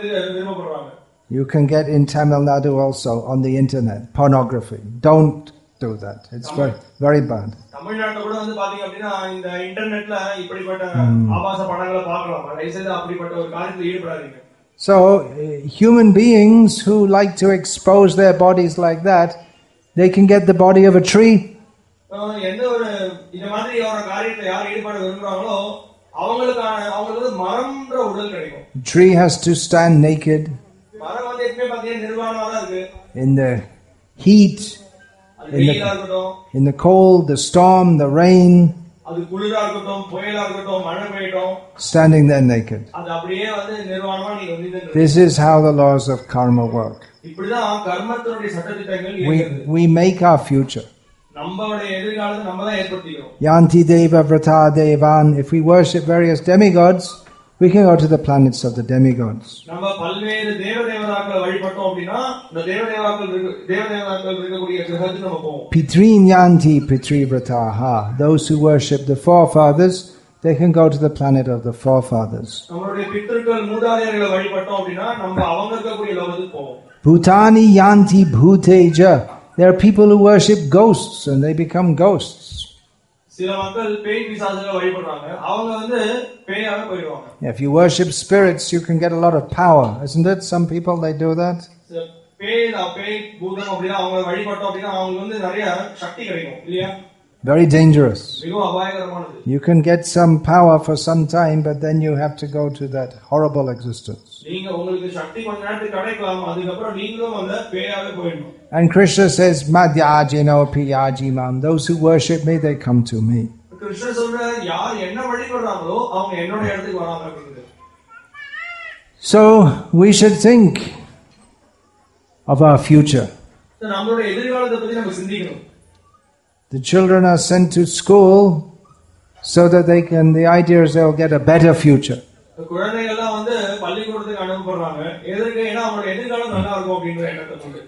Speaker 1: You can get in Tamil Nadu also on the internet pornography. Don't do that. It's very, very bad.
Speaker 2: தமிழ்நாட்டுல கூட வந்து பாத்தீங்க அப்படின்னா இந்த இன்டர்நெட்ல இப்படிப்பட்ட ஆபாச படங்களை பார்க்கலாம். தயவுசெய்து அப்படிப்பட்ட ஒரு காரியத்தில் ஈடுபடாதீங்க.
Speaker 1: So, uh, human beings who like to expose their bodies like that, they can get the body of a tree.
Speaker 2: எந்த ஒரு இந்த மாதிரி ஒரு காரியத்துல யார் ஈடுபட விரும்புறாங்களோ அவங்களுக்கான அவங்களுக்கு மரம்ன்ற உடல் கிடைக்கும்.
Speaker 1: Tree has to stand naked.
Speaker 2: மரம் வந்து எப்பவுமே பாத்தீங்கன்னா நிர்வாணமா தான் இருக்கு.
Speaker 1: In the heat, in the, in the cold, the storm, the rain,
Speaker 2: அது குளிரா இருக்கட்டும் புயலா இருக்கட்டும் மழை பெய்யட்டும்,
Speaker 1: standing there naked.
Speaker 2: அது அப்படியே வந்து நிர்வாணமா நீங்க வந்து.
Speaker 1: This is how the laws of karma work.
Speaker 2: இப்படிதான் கர்மத்தினுடைய சட்டதிட்டங்கள்
Speaker 1: we
Speaker 2: இயங்குது.
Speaker 1: we make our future.
Speaker 2: நம்மளுடைய எதிர்காலத்தை நம்ம தான் ஏற்படுத்திக்கிறோம்.
Speaker 1: Yanti deva vrata devan. If we worship various demigods, we can go to the planets of the demigods.
Speaker 2: நம்ம பல்வேறு தேவதேவதாக்களை வழிபட்டோம் அப்படினா இந்த தேவதேவதாக்கள் தேவதேவதாக்கள் இருக்கக்கூடிய கிரகத்துக்கு நம்ம போவோம்.
Speaker 1: Pitrin yanti pitri vrataha. Those who worship the forefathers, they can go to the planet of the forefathers.
Speaker 2: நம்மளுடைய பித்ருக்கள் மூதாதையர்களை வழிபட்டோம் அப்படினா நம்ம அவங்க இருக்கக்கூடிய லோகத்துக்கு போவோம்.
Speaker 1: Bhutani yanti bhuteja. There are people who worship ghosts and they become ghosts.
Speaker 2: சில மக்கள் பேய் பிசாசுகளை வழிபடுறாங்க, அவங்க வந்து பேயாவே போயிடுவாங்க.
Speaker 1: If you worship spirits, you can get a lot of power, isn't it? Some people, they do that.
Speaker 2: பேய் பேய் பூதம் அப்படினா அவங்க வழிபட்டோம் அப்படினா அவங்க வந்து நிறைய சக்தி கிடைக்கும் இல்லையா?
Speaker 1: Very dangerous.
Speaker 2: மிகவும் அபாயகரமானது.
Speaker 1: You can get some power for some time, but then you have to go to that horrible existence.
Speaker 2: நீங்க உங்களுக்கு சக்தி கொஞ்ச நேரத்துக்கு கிடைக்கலாம், அதுக்கு அப்புறம் நீங்களும் வந்து பேயாவே போயிடணும்.
Speaker 1: And Krishna says, Madhyajino piyajimam. Those who worship me, they come to me.
Speaker 2: கிருஷ்ணர் சொல்றார், யார் என்ன வழிபடுறாங்களோ அவங்க என்னோட இடத்துக்கு வராங்க அப்படிங்கிறது.
Speaker 1: So we should think of our future.
Speaker 2: நம்மளுடைய எதிர்காலத்தை பத்தி நம்ம சிந்திக்கணும்.
Speaker 1: The children are sent to school so that they can, the idea is they'll get a better future.
Speaker 2: குழந்தைகள் எல்லாம் வந்து பள்ளிக்கூடத்துக்கு அனுப்பப்படுறாங்க, எதற்கு? ஏன்னா அவங்களோட எதிர்காலம் நல்லா இருக்கும் அப்படிங்கிற எண்ணத்தை கொண்டு.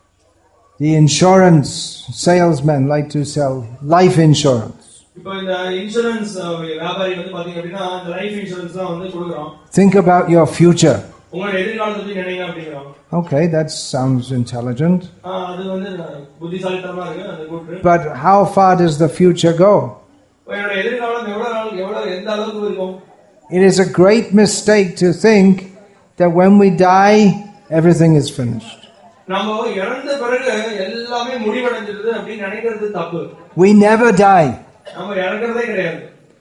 Speaker 1: The insurance salesmen like to sell life insurance.
Speaker 2: இப்போ இந்த இன்சூரன்ஸ் வியாபாரி வந்து பாத்தீங்க அப்படின்னா இந்த லைஃப் இன்சூரன்ஸ் தான் வந்து கொடுக்குறோம்.
Speaker 1: Think about your future.
Speaker 2: உங்களோட எதிர்காலத்தை பத்தி நினைங்க அப்படிங்கறாங்க.
Speaker 1: Okay, that sounds intelligent.
Speaker 2: அது வந்து புத்திசாலித்தனமா இருக்கு அந்த கூற்று.
Speaker 1: But how far does the future go?
Speaker 2: உங்களோட எதிர்காலம் எவ்வளவு எவ்வளவு எந்த அளவுக்கு இருக்கும்?
Speaker 1: It is a great mistake to think that when we die, everything is finished.
Speaker 2: நாம இறந்த பிறகு எல்லாமே முடிவடைஞ்சிருது அப்படி நினைக்கிறது தப்பு.
Speaker 1: We never die.
Speaker 2: நாம இறங்கறதே கிடையாது.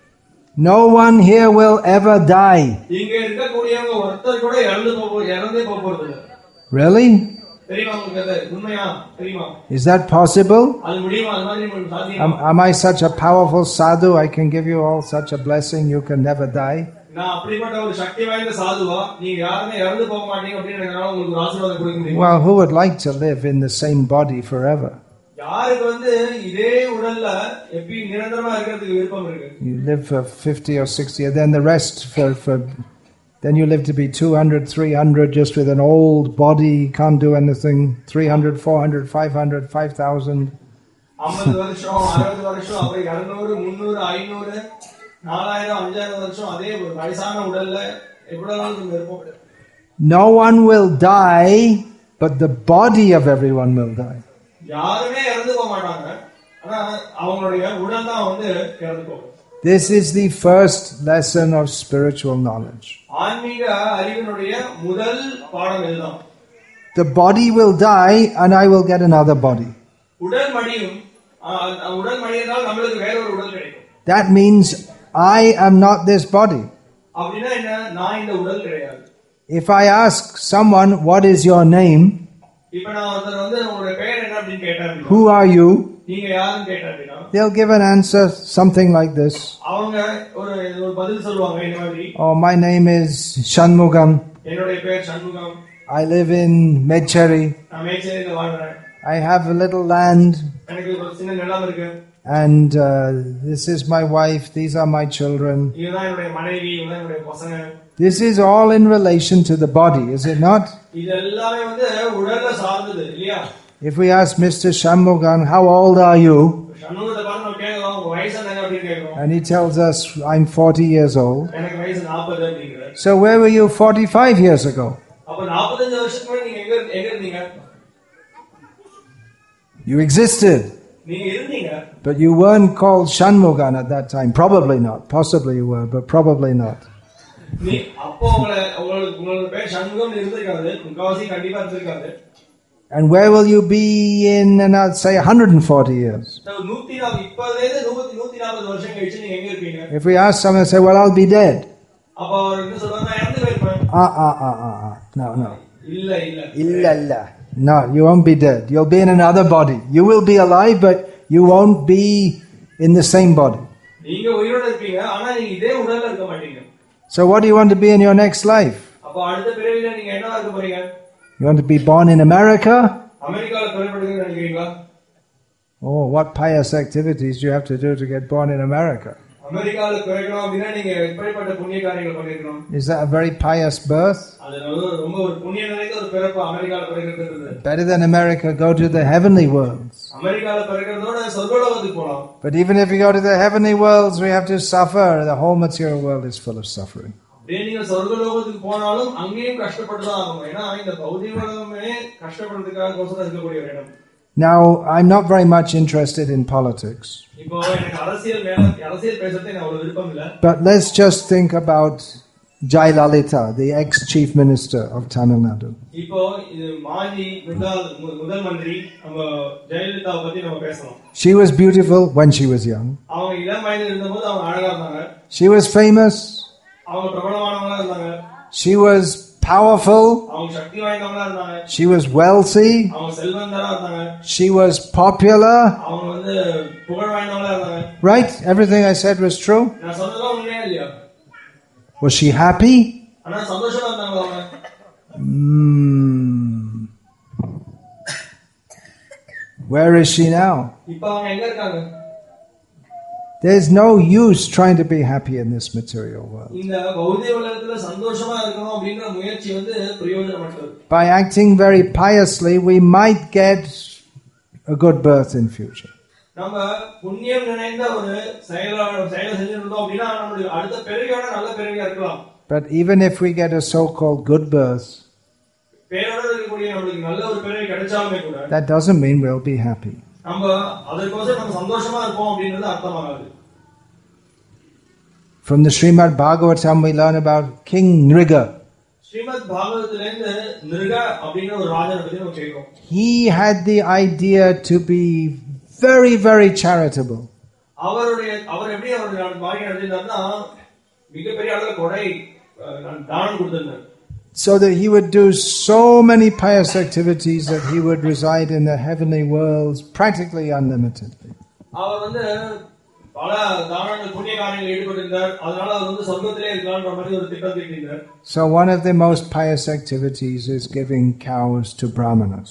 Speaker 1: No one here will ever die.
Speaker 2: இங்க இருக்கக்கூடியவங்க ஒருத்தர் கூட இறந்து போக இறந்தே போக போறது இல்ல.
Speaker 1: Really?
Speaker 2: தெரியுமா உங்களுக்கு? உண்மையா? தெரியுமா?
Speaker 1: Is that possible?
Speaker 2: அது முடியுமா? அது மாதிரி உங்களுக்கு சாத்தியமா?
Speaker 1: Am, am I such a powerful sadhu? I can give you all such a blessing. You can never die.
Speaker 2: நான் அப்படிப்பட்ட ஒரு சக்தி வாய்ந்த சாதுவா, நீங்க யாருமே இறந்து போக மாட்டீங்க அப்படின்னு நினைக்கறனால உங்களுக்கு ஆசீர்வாதம் கொடுக்க முடியும்.
Speaker 1: Well, who would like to live in the same body forever?
Speaker 2: யாருக்கு வந்து இதே உடல்ல எப்பி நிரந்தரமா இருக்கிறதுக்கு விருப்பம் இருக்கு?
Speaker 1: You live for fifty or sixty, and then the rest for for then you live to be two hundred, three hundred, just with an old body, can't do anything. three hundred, four hundred, five hundred, five thousand.
Speaker 2: ஐம்பது வருஷம், அறுபது வருஷம், அப்புறம் இருநூறு, முன்னூறு, ஐநூறு, நாலாயிரம், அஞ்சாயிரம் வருஷம் அதே ஒரு வயசான உடல்ல எவ்வளவு நாள் இருப்போம்?
Speaker 1: No one will die, but the body of everyone will die.
Speaker 2: யாருமே இறந்து போக மாட்டாங்க, ஆனா அவங்களுடைய உடல் தான் வந்து இறந்து போகும்.
Speaker 1: This is the first lesson of spiritual knowledge.
Speaker 2: ஆன்மீக அறிவினுடைய முதல் பாடம் இதுதான்.
Speaker 1: The body will die and I will get another body.
Speaker 2: உடல் மடியும், உடல் மடியினால் நமக்கு வேற ஒரு உடல் கிடைக்கும்.
Speaker 1: That means I am not this body.
Speaker 2: அப்படினா என்ன? நான் இந்த உடல் கிடையாது.
Speaker 1: If I ask someone, what is your name?
Speaker 2: இப்போ நான் ஒருத்தர் வந்து உங்களுடைய பெயர் என்ன அப்படினு கேட்டாங்க.
Speaker 1: Who are you?
Speaker 2: நீங்க யாருன்னு கேட்டாங்க.
Speaker 1: They'll give an answer something like this.
Speaker 2: அவங்க ஒரு ஒரு பதில் சொல்வாங்க இந்த மாதிரி.
Speaker 1: Oh, my name is Shanmugam.
Speaker 2: என்னுடைய பெயர் Shanmugam.
Speaker 1: I live in Medcheri.
Speaker 2: நான் மேச்சேரியில வாழ்றேன்.
Speaker 1: I have a little land.
Speaker 2: எனக்கு ஒரு சின்ன நிலம் இருக்கு.
Speaker 1: And uh, this is my wife, these are my children.
Speaker 2: இதுதான் என்னுடைய மனைவி, இதுதான் என்னுடைய பசங்க.
Speaker 1: This is all in relation to the body, is it not?
Speaker 2: இது எல்லாமே வந்து உடல்ல சார்ந்தது இல்லையா?
Speaker 1: If we ask Mister Shanmugan, how old are you?
Speaker 2: சண்முகத்தை பார்த்து நம்ம கேக்குறோம், உங்க வயசு என்ன அப்படினு கேக்குறோம்.
Speaker 1: And he tells us, I'm forty years old.
Speaker 2: எனக்கு வயசு நாற்பது அப்படிங்கறாரு.
Speaker 1: So where were you forty-five years ago?
Speaker 2: அப்ப நாற்பத்தைந்து வருஷத்துக்கு முன்னாடி நீங்க எங்க எங்க இருந்தீங்க?
Speaker 1: You existed.
Speaker 2: நீங்க இருந்தீங்க.
Speaker 1: But you weren't called Shanmugan at that time. Probably not. Possibly you were, but probably not.
Speaker 2: நீ அப்போ உங்கள உங்களுக்கு உங்களோட பேர் சண்முகம் இருந்திருக்காது, முக்காவாசி கண்டிப்பா இருந்திருக்காது.
Speaker 1: And where will you be in, and I'd say, one hundred forty years? If we ask someone, say, well, I'll be dead. Ah, ah, ah, ah, ah. No, no. Illa, illa. No, you won't be dead. You'll be in another body. You will be alive, but you won't be in the same body. So what do you want to be in your next life? You want to be born in America? Oh, what pious activities do you have to do to get born in America? Is that a very pious birth? Better than America, go to the heavenly worlds. But even if you go to the heavenly worlds, we have to suffer. The whole material world is full of suffering. Now, I'm not very much interested in politics. But let's just think about Jayalalitha, the ex-chief minister of Tamil Nadu. She was beautiful when she was young. She was famous. She was powerful. She was wealthy. She was popular. Right? Everything I said was true? Was she happy? Mm. Where is she now? There's no use trying to be happy in this material world. By acting very piously, we might get a good birth in future. But even if we get a so-called good birth, that doesn't mean we'll be happy. From the Srimad Bhagavatam we learn about King Nriga. He had the idea to be very, very charitable. So that he would do so many pious activities that he would reside in the heavenly worlds practically unlimitedly. So one of the most pious activities is giving cows to Brahmanas.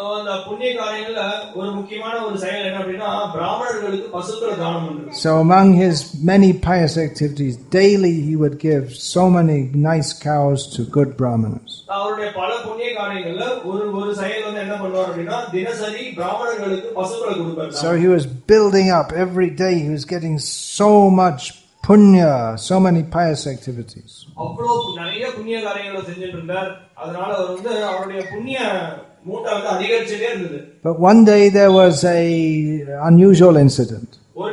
Speaker 1: So among his many pious activities, daily he would give so many nice cows to good Brahmanas. So he was building up every day, he was getting so much punya, so many pious activities. But one day there was a unusual incident.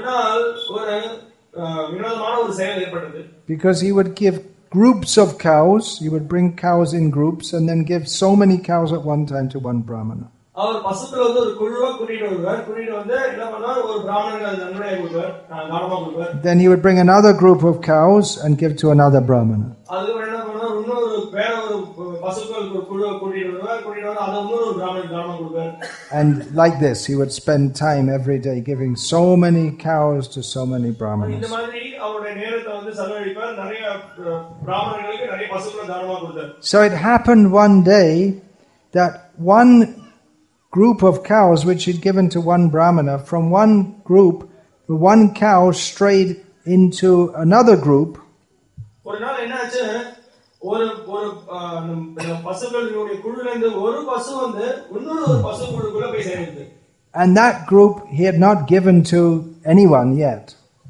Speaker 1: Because he would give groups of cows, he would bring cows in groups and then give so many cows at one time to one Brahmana. Then he would bring another group of cows and give to another Brahmana. And like this, he would spend time every day giving so many cows to so many Brahmanas. So it happened one day that one group of cows which he'd given to one Brahmana, from one group, one cow strayed into another group. And that group he had not given to anyone yet.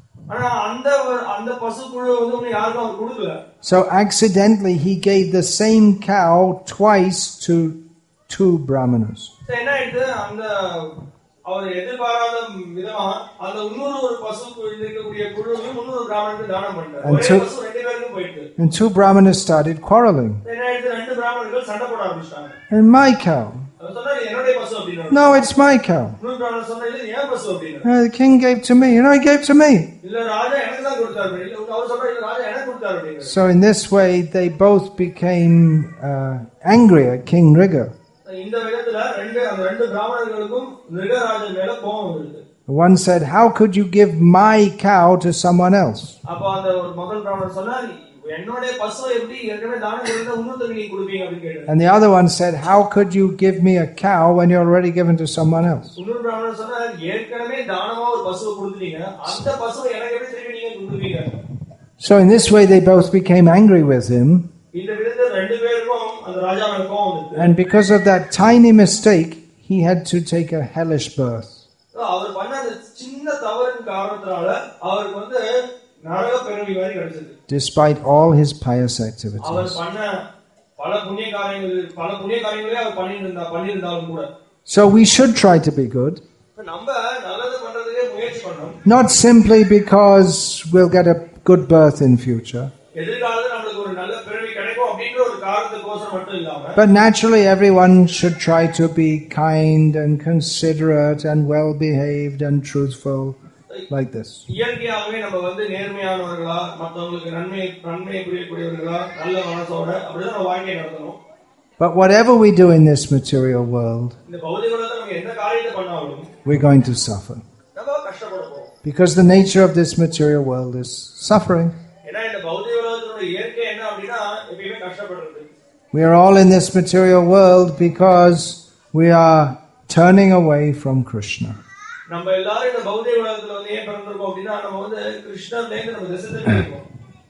Speaker 1: So accidentally he gave the same cow twice to two Brahmanas.
Speaker 2: அவர் எதிர்பாராத விதமா அந்த இன்னொரு ஒரு பசுக்கு இருக்கக்கூடிய குழுவையும் இன்னொரு பிராமணனுக்கு தானம் பண்ணார். ஒரே பசு ரெண்டு பேருக்கும் போயிட்டு.
Speaker 1: And two brahmanas started quarreling.
Speaker 2: ரெண்டு பிராமணர்கள் சண்டை போட ஆரம்பிச்சாங்க.
Speaker 1: And my cow.
Speaker 2: என்னுடைய பசு அப்படினா.
Speaker 1: No, it's my cow.
Speaker 2: இன்னொரு பிராமணன் சொன்னாரு ஏன் பசு அப்படினா.
Speaker 1: No, the king gave to me. You know, he gave to me.
Speaker 2: இல்ல ராஜா எனக்கு தான் கொடுத்தாரு. இல்ல அவர் சொல்றாரு ராஜா எனக்கு கொடுத்தாரு அப்படினா. So
Speaker 1: in this way they both became uh, angry at King Nriga.
Speaker 2: இந்த விதத்துல ரெண்டு அந்த ரெண்டு பிராமணர்களுக்கும் நிருகராஜன் மேல கோபம் வந்தது.
Speaker 1: One said, how could you give my cow to someone else?
Speaker 2: அப்ப அந்த ஒரு முதல் பிராமணன் சொன்னார் என்னோட பசுவை எப்படி ஏற்கனவே தானம் கொடுத்தா இன்னொருத்தருக்கு நீங்க கொடுப்பீங்க அப்படி கேட்டார்.
Speaker 1: And the other one said, how could you give me a cow when you're already given to someone else?
Speaker 2: இன்னொரு பிராமணன் சொன்னார் ஏற்கனவே தானமா ஒரு பசுவை கொடுத்தீங்க அந்த பசுவை எனக்கு எப்படி திருப்பி நீங்க கொடுப்பீங்க.
Speaker 1: So in this way they both became angry with him.
Speaker 2: இந்த விதத்துல ரெண்டு பேருக்கும் அந்த ராஜா மேல கோபம் வந்தது.
Speaker 1: And because of that tiny mistake he had to take a hellish birth.
Speaker 2: அவர் பண்ண அந்த சின்ன தவறின் காரணத்தால அவருக்கு வந்து நரக பிறவி மாதிரி கிடைச்சது.
Speaker 1: Despite all his pious activities.
Speaker 2: அவர் பண்ண பல புண்ணிய காரியங்கள் பல புண்ணிய காரியங்களே அவர் பண்ணியிருந்தா பண்ணியிருந்தாலும் கூட.
Speaker 1: So we should try to be good.
Speaker 2: நம்ம நல்லது பண்றதுக்கு முயற்சி பண்ணணும்.
Speaker 1: Not simply because we'll get a good birth in future.
Speaker 2: எதிர்காலத்துல நமக்கு ஒரு நல்ல பிறவி கிடைக்கும் அப்படிங்கற ஒரு காரணத்துக்கோசரம் மட்டும் இல்லாம.
Speaker 1: But naturally everyone should try to be kind and considerate and well behaved and truthful like this.
Speaker 2: இயற்கையாகவே நம்ம வந்து நேர்மையானவர்களா மற்றவங்களுக்கு நன்மை நன்மை புரியக்கூடியவர்களா நல்ல மனசோட அப்படிதான் நம்ம வாழ்க்கை நடத்தணும்.
Speaker 1: But whatever we do in this material world,
Speaker 2: இந்த பௌதிக உலகத்துல நம்ம என்ன காரியத்தை பண்ணாலும்
Speaker 1: we're going to suffer.
Speaker 2: நம்ம கஷ்டப்பட போறோம்.
Speaker 1: Because the nature of this material world is suffering.
Speaker 2: ஏன்னா இந்த பௌதிக உலகத்தோட இயற்கை என்ன அப்படினா எப்பவுமே கஷ்டப்படுறது.
Speaker 1: We are all in this material world because we are turning away from Krishna.
Speaker 2: நம்ம எல்லாரும் இந்த பௌதிக உலகத்துல வந்து ஏன் பிறந்திருக்கோம் அப்படினா நம்ம வந்து கிருஷ்ணனிலிருந்து நம்ம திசை திரும்பிட்டோம்.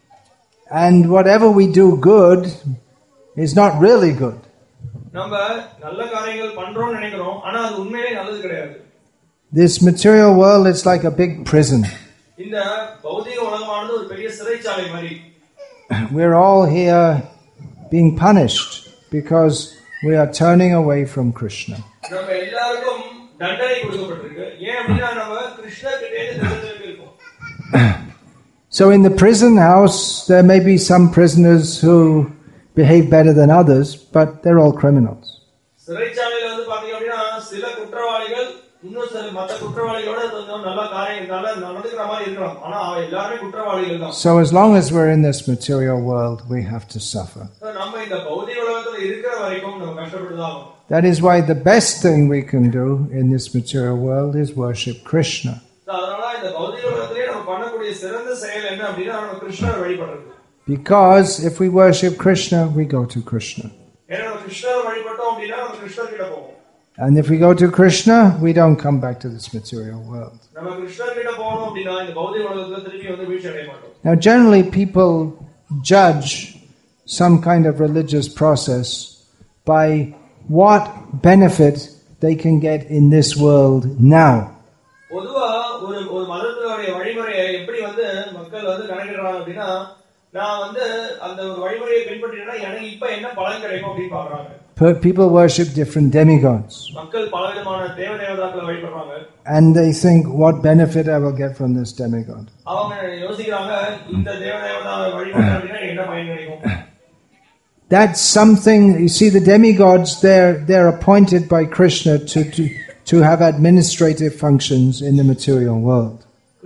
Speaker 1: And whatever we do good is not really good.
Speaker 2: நம்ம நல்ல காரியங்கள் பண்றோம்னு நினைக்கிறோம் ஆனா அது உண்மையிலேயே நல்லது கிடையாது.
Speaker 1: This material world is like a big prison.
Speaker 2: இந்த பௌதிக உலகமானது ஒரு பெரிய சிறைச்சாலை மாதிரி.
Speaker 1: We're all here being punished because we are turning away from Krishna.
Speaker 2: நம்ம எல்லாருக்கும் தண்டனை கொடுக்கப்பட்டிருக்கு. ஏன் அப்படினா நம்ம கிருஷ்ணகிட்ட இருந்து திசை திரும்பி இருக்கோம்.
Speaker 1: So in the prison house there may be some prisoners who behave better than others, but they're all criminals.
Speaker 2: சிறைச்சாலையில வந்து பாத்தீங்க அப்படினா சில குற்றவாளிகள் இன்னும் சில மற்ற குற்றவாளிகளோட கொஞ்சம் நல்ல காரியம் நல்ல நடந்துக்கிற மாதிரி இருக்கலாம். ஆனா எல்லாரும் குற்றவாளிகள் தான்.
Speaker 1: So as long as we're in this material world we have to suffer.
Speaker 2: நம்ம இந்த பௌதிக உலகத்துல இருக்கிற வரைக்கும் நம்ம கஷ்டப்பட்டு தான் ஆகணும்.
Speaker 1: That is why the best thing we can do in this material world is worship Krishna.
Speaker 2: அதனால இந்த பௌதிக உலகத்திலே நம்ம பண்ணக்கூடிய சிறந்த செயல் என்ன அப்படினா நம்ம கிருஷ்ணரை வழிபடுறது.
Speaker 1: Because if we worship Krishna we go to Krishna.
Speaker 2: ஏன்னா நம்ம கிருஷ்ணரை வழிபட்டோம் அப்படினா நம்ம கிருஷ்ணர் கிட்ட போவோம்.
Speaker 1: And if we go to Krishna we don't come back to this material world.
Speaker 2: நம்ம கிருஷ்ணர் கிட்ட போறோம் அப்படினா இந்த பௌதிக உலகத்துல திருப்பி வந்து வீழ்ச்சி அடைய மாட்டோம்.
Speaker 1: Now generally people judge some kind of religious process by what benefit they can get in this world now.
Speaker 2: பொதுவா ஒரு ஒரு மதத்தினுடைய வழிமுறையை எப்படி வந்து மக்கள் வந்து கணக்கிடுறாங்க அப்படினா நான் வந்து அந்த ஒரு வழிமுறையை பின்பற்றினா எனக்கு இப்ப என்ன பலன் கிடைக்கும் அப்படி பாக்குறாங்க.
Speaker 1: People worship different demigods.
Speaker 2: மக்கள் பலவிதமான தேவதேவதாக்களை வழிபடுறாங்க.
Speaker 1: And they think what benefit I will get from this demigod.
Speaker 2: அவங்க யோசிக்கிறாங்க இந்த தேவதேவதாவை வழிபட்டா என்ன பயன் கிடைக்கும்.
Speaker 1: That's something, you see, the demigods, they're, they're appointed by Krishna to, to, to have administrative functions in the material world.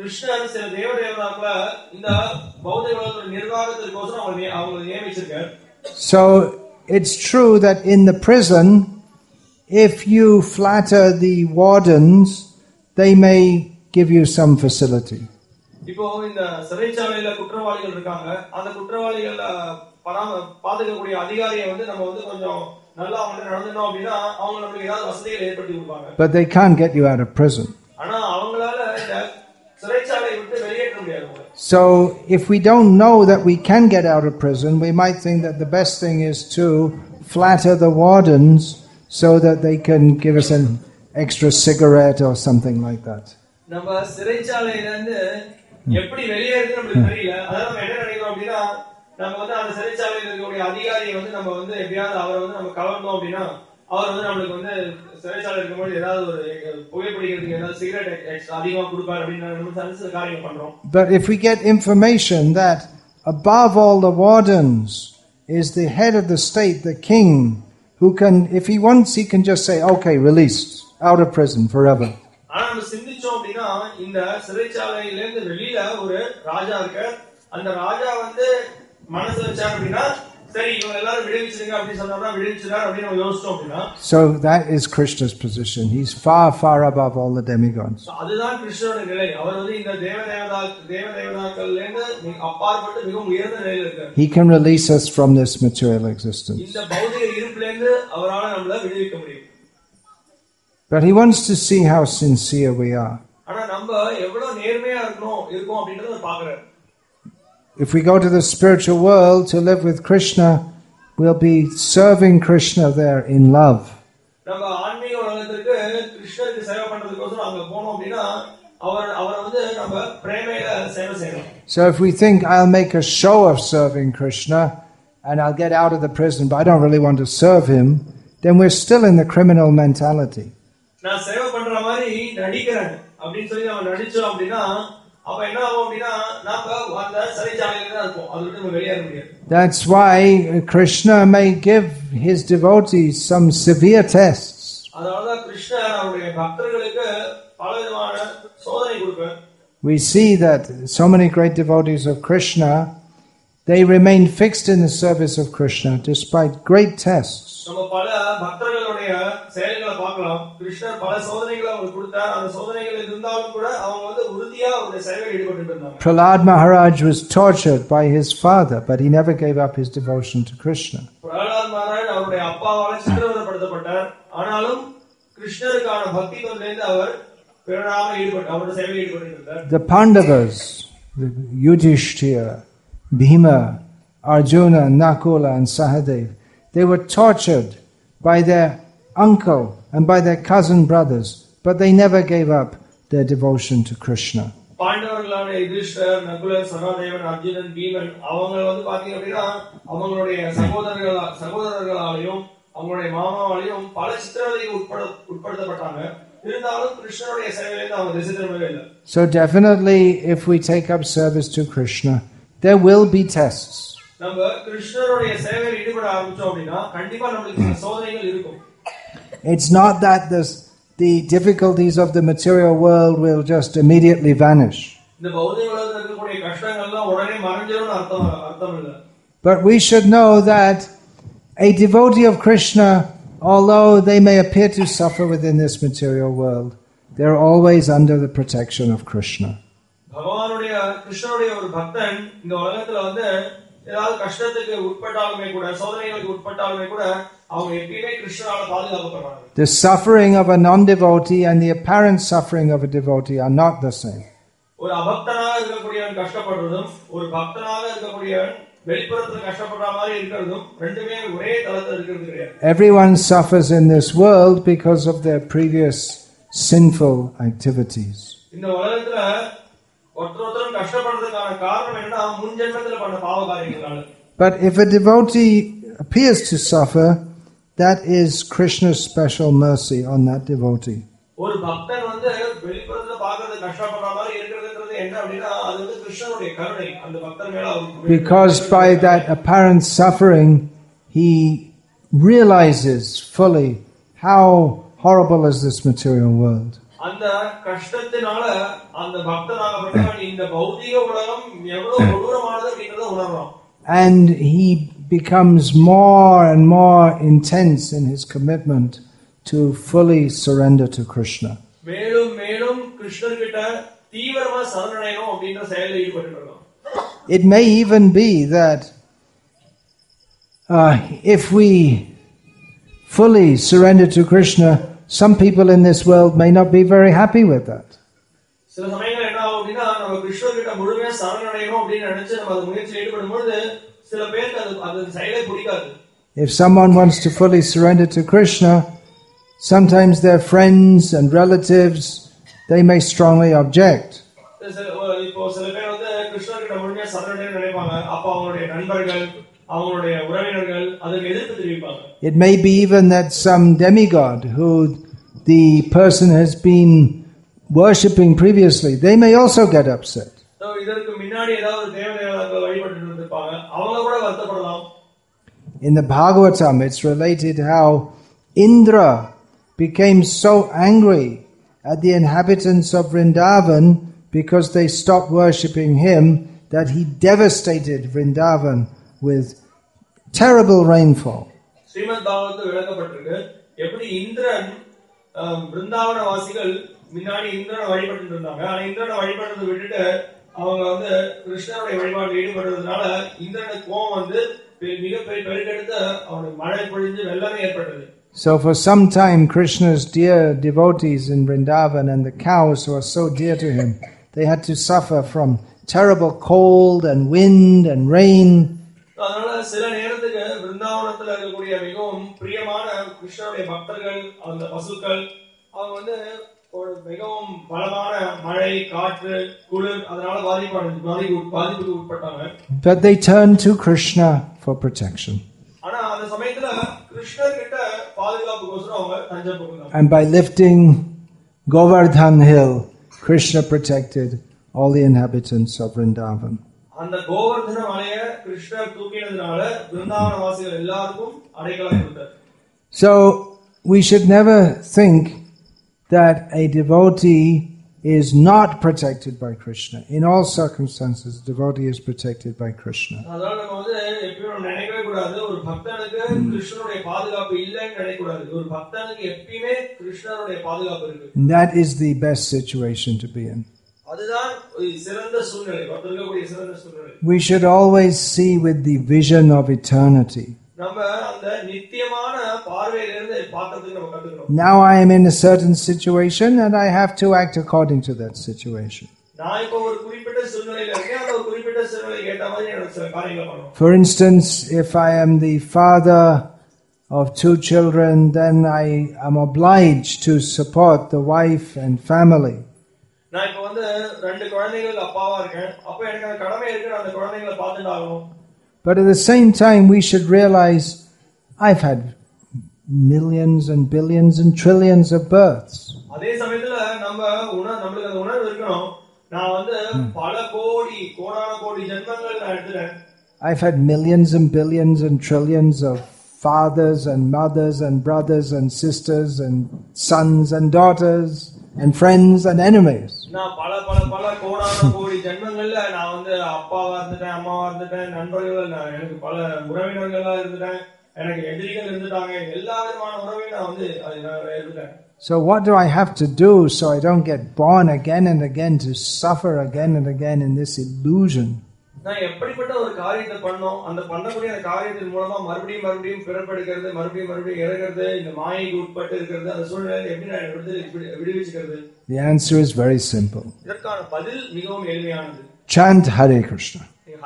Speaker 1: So, it's true that in the prison, if you flatter the wardens, they may give you some facility.
Speaker 2: இப்போ இந்த சிறைச்சாலையில குற்றவாளிகள் இருக்காங்க அந்த குற்றவாளிகள் பாதுகாக்கக்கூடிய அதிகாரியை வந்து நம்ம வந்து கொஞ்சம் நல்லா அவங்க நடந்துட்டோம் அப்படினா அவங்க நமக்கு ஏதாவது வசதிகள் ஏற்படுத்தி கொடுப்பாங்க.
Speaker 1: But they can't get you out of prison.
Speaker 2: ஆனா அவங்களால சிறைச்சாலையை விட்டு வெளியேற்ற முடியாது.
Speaker 1: So if we don't know that we can get out of prison, we might think that the best thing is to flatter the wardens so that they can give us an extra cigarette or something like that.
Speaker 2: நம்ம சிறைச்சாலையில இருந்து எப்படி வெளியேறது நமக்கு தெரியல. அத நம்ம என்ன நினைக்கிறோம் அப்படினா நம்ம வந்து அந்த சிறைச்சாலையில இருக்கக்கூடிய அதிகாரியை வந்து நம்ம வந்து எப்படியாவது அவரை வந்து நம்ம கவர்ந்தோம் அப்படினா அவர் வந்து நம்மளுக்கு வந்து சிறைச்சாலை இருக்கும்போது ஏதாவது ஒரு புகைப்பிடிக்கிறதுக்கு ஏதாவது சிகரெட் அதிகமா கொடுப்பாரு அப்படின்னு நம்ம சில காரியம் பண்றோம்.
Speaker 1: But if we get information that above all the wardens is the head of the state, the king, who can, if he wants, he can just say, okay, released, out of prison forever.
Speaker 2: ஆனா நம்ம சிந்திச்சோம் அப்படின்னா இந்த சிறைச்சாலையில இருந்து வெளியில ஒரு ராஜா இருக்க, அந்த ராஜா வந்து மனசுல வச்சார் அப்படின்னா சரி இவங்க எல்லாரும் விடுவிச்சிருங்க அப்படின்னு சொன்னா விடுவிச்சிருக்காரு அப்படின்னு நம்ம யோசிச்சோம் அப்படின்னா. So
Speaker 1: that is Krishna's position. He's far far above all the demigods.
Speaker 2: அதுதான் கிருஷ்ணரோட நிலை. அவர் வந்து இந்த தேவ தேவதா தேவ தேவதாக்கள்ல இருந்து அப்பாற்பட்டு மிகவும் உயர்ந்த நிலையில இருக்கார்.
Speaker 1: He can release us from this material existence.
Speaker 2: இந்த பௌதிக இருப்பில இருந்து அவரால நம்மள விடுவிக்க முடியும்.
Speaker 1: But he wants to see how sincere we are.
Speaker 2: ஆனா நம்ம எவ்வளவு நேர்மையா இருக்கணும் இருக்கோம் அப்படிங்கறத பார்க்கறார்.
Speaker 1: If we go to the spiritual world to live with Krishna, we'll be serving Krishna there in love.
Speaker 2: நம்ம ஆன்மீக உலகத்துக்கு கிருஷ்ணருக்கு சேவை பண்றதுக்கோசரம் அங்க போறோம் அப்படினா அவர் அவர் வந்து நம்ம பிரேமையில சேவை செய்யணும்.
Speaker 1: So if we think I'll make a show of serving Krishna and I'll get out of the prison but I don't really want to serve him, then we're still in the criminal mentality.
Speaker 2: நான் சேவை பண்ற மாதிரி நடிக்கிறேன் அப்படினு சொல்லி நம்ம நடிச்சோம் அப்படினா அப்ப என்ன ஆகும் அப்படினா நாம அந்த சிறைச்சாலையில தான் இருப்போம். அது விட்டு நம்ம வெளியே வர முடியாது.
Speaker 1: That's why Krishna may give his devotees some severe tests.
Speaker 2: அதனால கிருஷ்ணர் அவருடைய பக்தர்களுக்கு பலவிதமான சோதனை கொடுப்பார்.
Speaker 1: We see that so many great devotees of Krishna, they remain fixed in the service of Krishna despite great tests.
Speaker 2: நம்ம பல பக்தர்களுடைய செயல்களை பார்க்கலாம். கிருஷ்ணர் பல சோதனைகளை அவங்களுக்கு கொடுத்தார். அந்த சோதனைகள் இருந்தாலும் கூட அவங்க வந்து உறுதியா அவருடைய சேவையில் ஈடுபட்டு இருந்தாங்க.
Speaker 1: Prahlad Maharaj was tortured by his father, but he never gave up his devotion to Krishna.
Speaker 2: Prahalad Maharaj அவருடைய அப்பாவால் சித்திரவதைப்படுத்தப்பட்டார். ஆனாலும் கிருஷ்ணருக்கான பக்தி தொண்டிலிருந்து அவர் பிறராக ஈடுபட்டு அவருடைய சேவையில் ஈடுபட்டு இருந்தார்.
Speaker 1: The Pandavas, the Yudhishthira, Bhima, Arjuna, Nakula and Sahadev, they were tortured by their uncle and by their cousin brothers, but they never gave up their devotion to Krishna.
Speaker 2: பாண்டவர்களான Yudhishthira, நகுலர், Sahadevan, Arjunan, Bheeman அவங்க வந்து பாத்தீங்க அப்படின்னா அவங்களுடைய சகோதரர்களா சகோதரர்களாலையும் அவங்களுடைய மாமாவாலையும் பல சித்திரவதைக்கு உட்பட உட்படுத்தப்பட்டாங்க. இருந்தாலும் கிருஷ்ணருடைய சேவையில அவங்க திசை திரும்பவே இல்லை.
Speaker 1: So definitely if we take up service to Krishna, there will be tests.
Speaker 2: நம்ம கிருஷ்ணருடைய சேவையில் ஈடுபட ஆரம்பிச்சோம் அப்படின்னா கண்டிப்பா நமக்கு சோதனைகள் இருக்கும்.
Speaker 1: It's not that this, the difficulties of the material world will just immediately vanish.
Speaker 2: இந்த பௌதிக உலகத்துல இருக்கக்கூடிய கஷ்டங்கள்லாம் உடனே மறைஞ்சிரும்னு அர்த்தம் அர்த்தம் இல்ல.
Speaker 1: But we should know that a devotee of Krishna, although they may appear to suffer within this material world, they're always under the protection of Krishna.
Speaker 2: பகவானுடைய கிருஷ்ணருடைய ஒரு பக்தன் இந்த உலகத்துல வந்து ஏதாவது கஷ்டத்துக்கு உட்பட்டாலுமே கூட சோதனைகளுக்கு உட்பட்டாலுமே கூட அவங்க எப்பவுமே கிருஷ்ணரால பாதுகாக்கப்படுறாங்க.
Speaker 1: The suffering of a non-devotee and the apparent suffering of a devotee are not the same.
Speaker 2: ஒரு அபக்தனாக இருக்கக்கூடியவன் கஷ்டப்படுறதும் ஒரு பக்தனாக இருக்கக்கூடியவன் வெளிப்புறத்துல கஷ்டப்படுற மாதிரி இருக்கிறதும் ரெண்டுமே ஒரே தளத்துல இருக்கிறது கிடையாது.
Speaker 1: Everyone suffers in this world because of their previous sinful activities.
Speaker 2: இந்த உலகத்துல ஒருத்தரும் கஷ்டப்படுறதுக்கான காரணம் என்ன? முன் ஜென்மத்துல பண்ண பாவ காரியங்களால.
Speaker 1: But if a devotee appears to suffer, that is Krishna's special mercy on that devotee.
Speaker 2: ஒரு பக்தன் வந்து வெளிப்புறத்துல பார்க்கிறது கஷ்டப்படுற மாதிரி இருக்கிறதுன்றது என்ன அப்படின்னா அது வந்து கிருஷ்ணனுடைய கருணை அந்த பக்தன் மேல.
Speaker 1: Because by that apparent suffering he realizes fully how horrible is this material world.
Speaker 2: அந்த கஷ்டத்தினால அந்த பக்தனாகப்பட்டவன் இந்த பௌதிக உலகம் எவ்வளவு கொடூரமானது அப்படிங்கறத உணர்றான்.
Speaker 1: And he becomes more and more intense in his commitment to fully surrender to Krishna.
Speaker 2: மேலும் மேலும் கிருஷ்ணர்கிட்ட தீவிரமா சரணடையணும் அப்படிங்கற செயலில் ஈடுபட்டுறான்.
Speaker 1: It may even be that uh, if we fully surrender to Krishna, some people in this world may not be very happy with that.
Speaker 2: சில சமயங்கள் என்ன ஆகும் அப்படின்னா நம்ம கிருஷ்ணர்கிட்ட முழுமையா சரணடையணும் அப்படின்னு நினைச்சு நம்ம அந்த முயற்சியில் ஈடுபடும்போது சில பேருக்கு அது அது செயலே பிடிக்காது.
Speaker 1: If someone wants to fully surrender to Krishna, sometimes their friends and relatives, they may strongly object.
Speaker 2: இப்போ சில பேர் வந்து கிருஷ்ணர்கிட்ட முழுமையா சரணடையணும்னு நினைப்பாங்க. அப்ப அவங்களுடைய நண்பர்கள் அவங்களுடைய உறவினர்கள் அதுக்கு எதிர்ப்பு தெரிவிப்பாங்க.
Speaker 1: It may be even that some demigod who the person has been worshipping previously, they may also get upset.
Speaker 2: இதற்கு முன்னாடி ஏதாவது தேவதைகளை வழிபட்டு இருந்திருப்பாங்க, அவங்க கூட வருத்தப்படலாம்.
Speaker 1: In the Bhagavatam, it's related how Indra became so angry at the inhabitants of Vrindavan because they stopped worshipping him that he devastated Vrindavan with terrible rainfall.
Speaker 2: Srimad பாகவதத்தில் விளக்கப்பட்டிருக்கு எப்படி இந்திரன் பிருந்தாவன வாசிகள் முன்னாடி இந்திரனை வழிபட்டு இருந்தாங்க. ஆனா இந்திரனை வழிபடுறதை விட்டுட்டு அவங்க வந்து கிருஷ்ணனுடைய வழிபாட்டில் ஈடுபடுறதுனால இந்திரனுக்கு கோபம் வந்து மிகப்பெரிய பெருக்கெடுத்து அவனுக்கு மழை பொழிஞ்சு வெள்ளமே ஏற்பட்டது.
Speaker 1: So for some time Krishna's dear devotees in Vrindavan and the cows who are so dear to him, they had to suffer from terrible cold and wind and rain.
Speaker 2: அதனால சில நேரத்துக்கு விருந்தாவனத்துல இருக்கக்கூடிய மிகவும் பிரியமான கிருஷ்ணனுடைய பக்தர்கள் அந்த பசுக்கள் அவங்க வந்து ஒரு மிகவும் பலமான மழை காற்று குளிர் அதனால பாதிப்பு பாதிப்புக்கு உட்பட்டாங்க.
Speaker 1: But they turned to Krishna for protection.
Speaker 2: ஆனா அந்த சமயத்துல கிருஷ்ணர் கிட்ட பாதுகாப்புக்கோசரம் அவங்க தஞ்சம் புகுந்தாங்க. And
Speaker 1: by lifting Govardhan hill, Krishna protected all the inhabitants of Vrindavan.
Speaker 2: அந்த கோவர்தன மலையை கிருஷ்ணர் தூக்கினதுனால விருந்தாவன வாசிகள் எல்லாருக்கும் அடைக்கலம் கொடுத்தார்.
Speaker 1: So we should never think that a devotee is not protected by Krishna. In all circumstances, the devotee is protected by Krishna. And that is the best situation to be in. We should always see with the vision of eternity. Now I am in a certain situation and I have to act according to that situation. For instance, if I am the father of two children, then I am obliged to support the wife and family. But at the same time, we should realize I've had millions and billions and trillions of births. I've had millions and billions and trillions of fathers and mothers and brothers and sisters and sons and daughters and friends and enemies. So what do I have to do so I don't get born again and again to suffer again and again in this illusion? The answer is very simple. Chant Hare Krishna.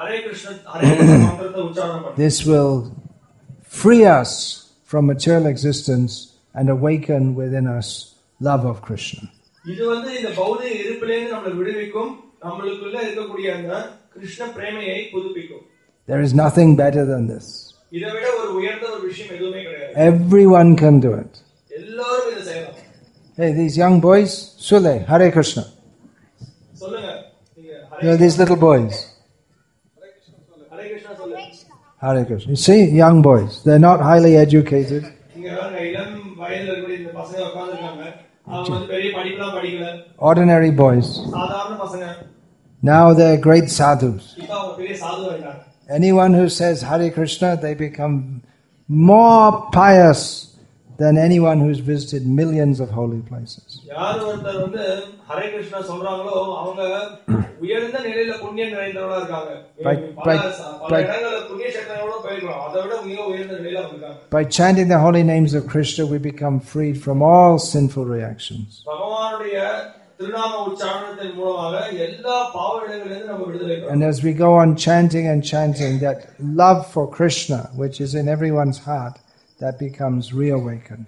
Speaker 1: This will free us from material existence and awaken within us love of Krishna. There is nothing better than this. Everyone can do it. Hey, these young boys, Sule, Hare Krishna. You know, these little boys. Hare Krishna. You see, young boys, they're not highly educated. Ordinary boys. Now they're great sadhus. Anyone who says Hare Krishna, they become more pious than anyone who's visited millions of holy places. By, by, by, by chanting the holy names of Krishna, we become freed from all sinful reactions. And as we go on chanting and chanting, that love for Krishna, which is in everyone's heart, that becomes reawakened.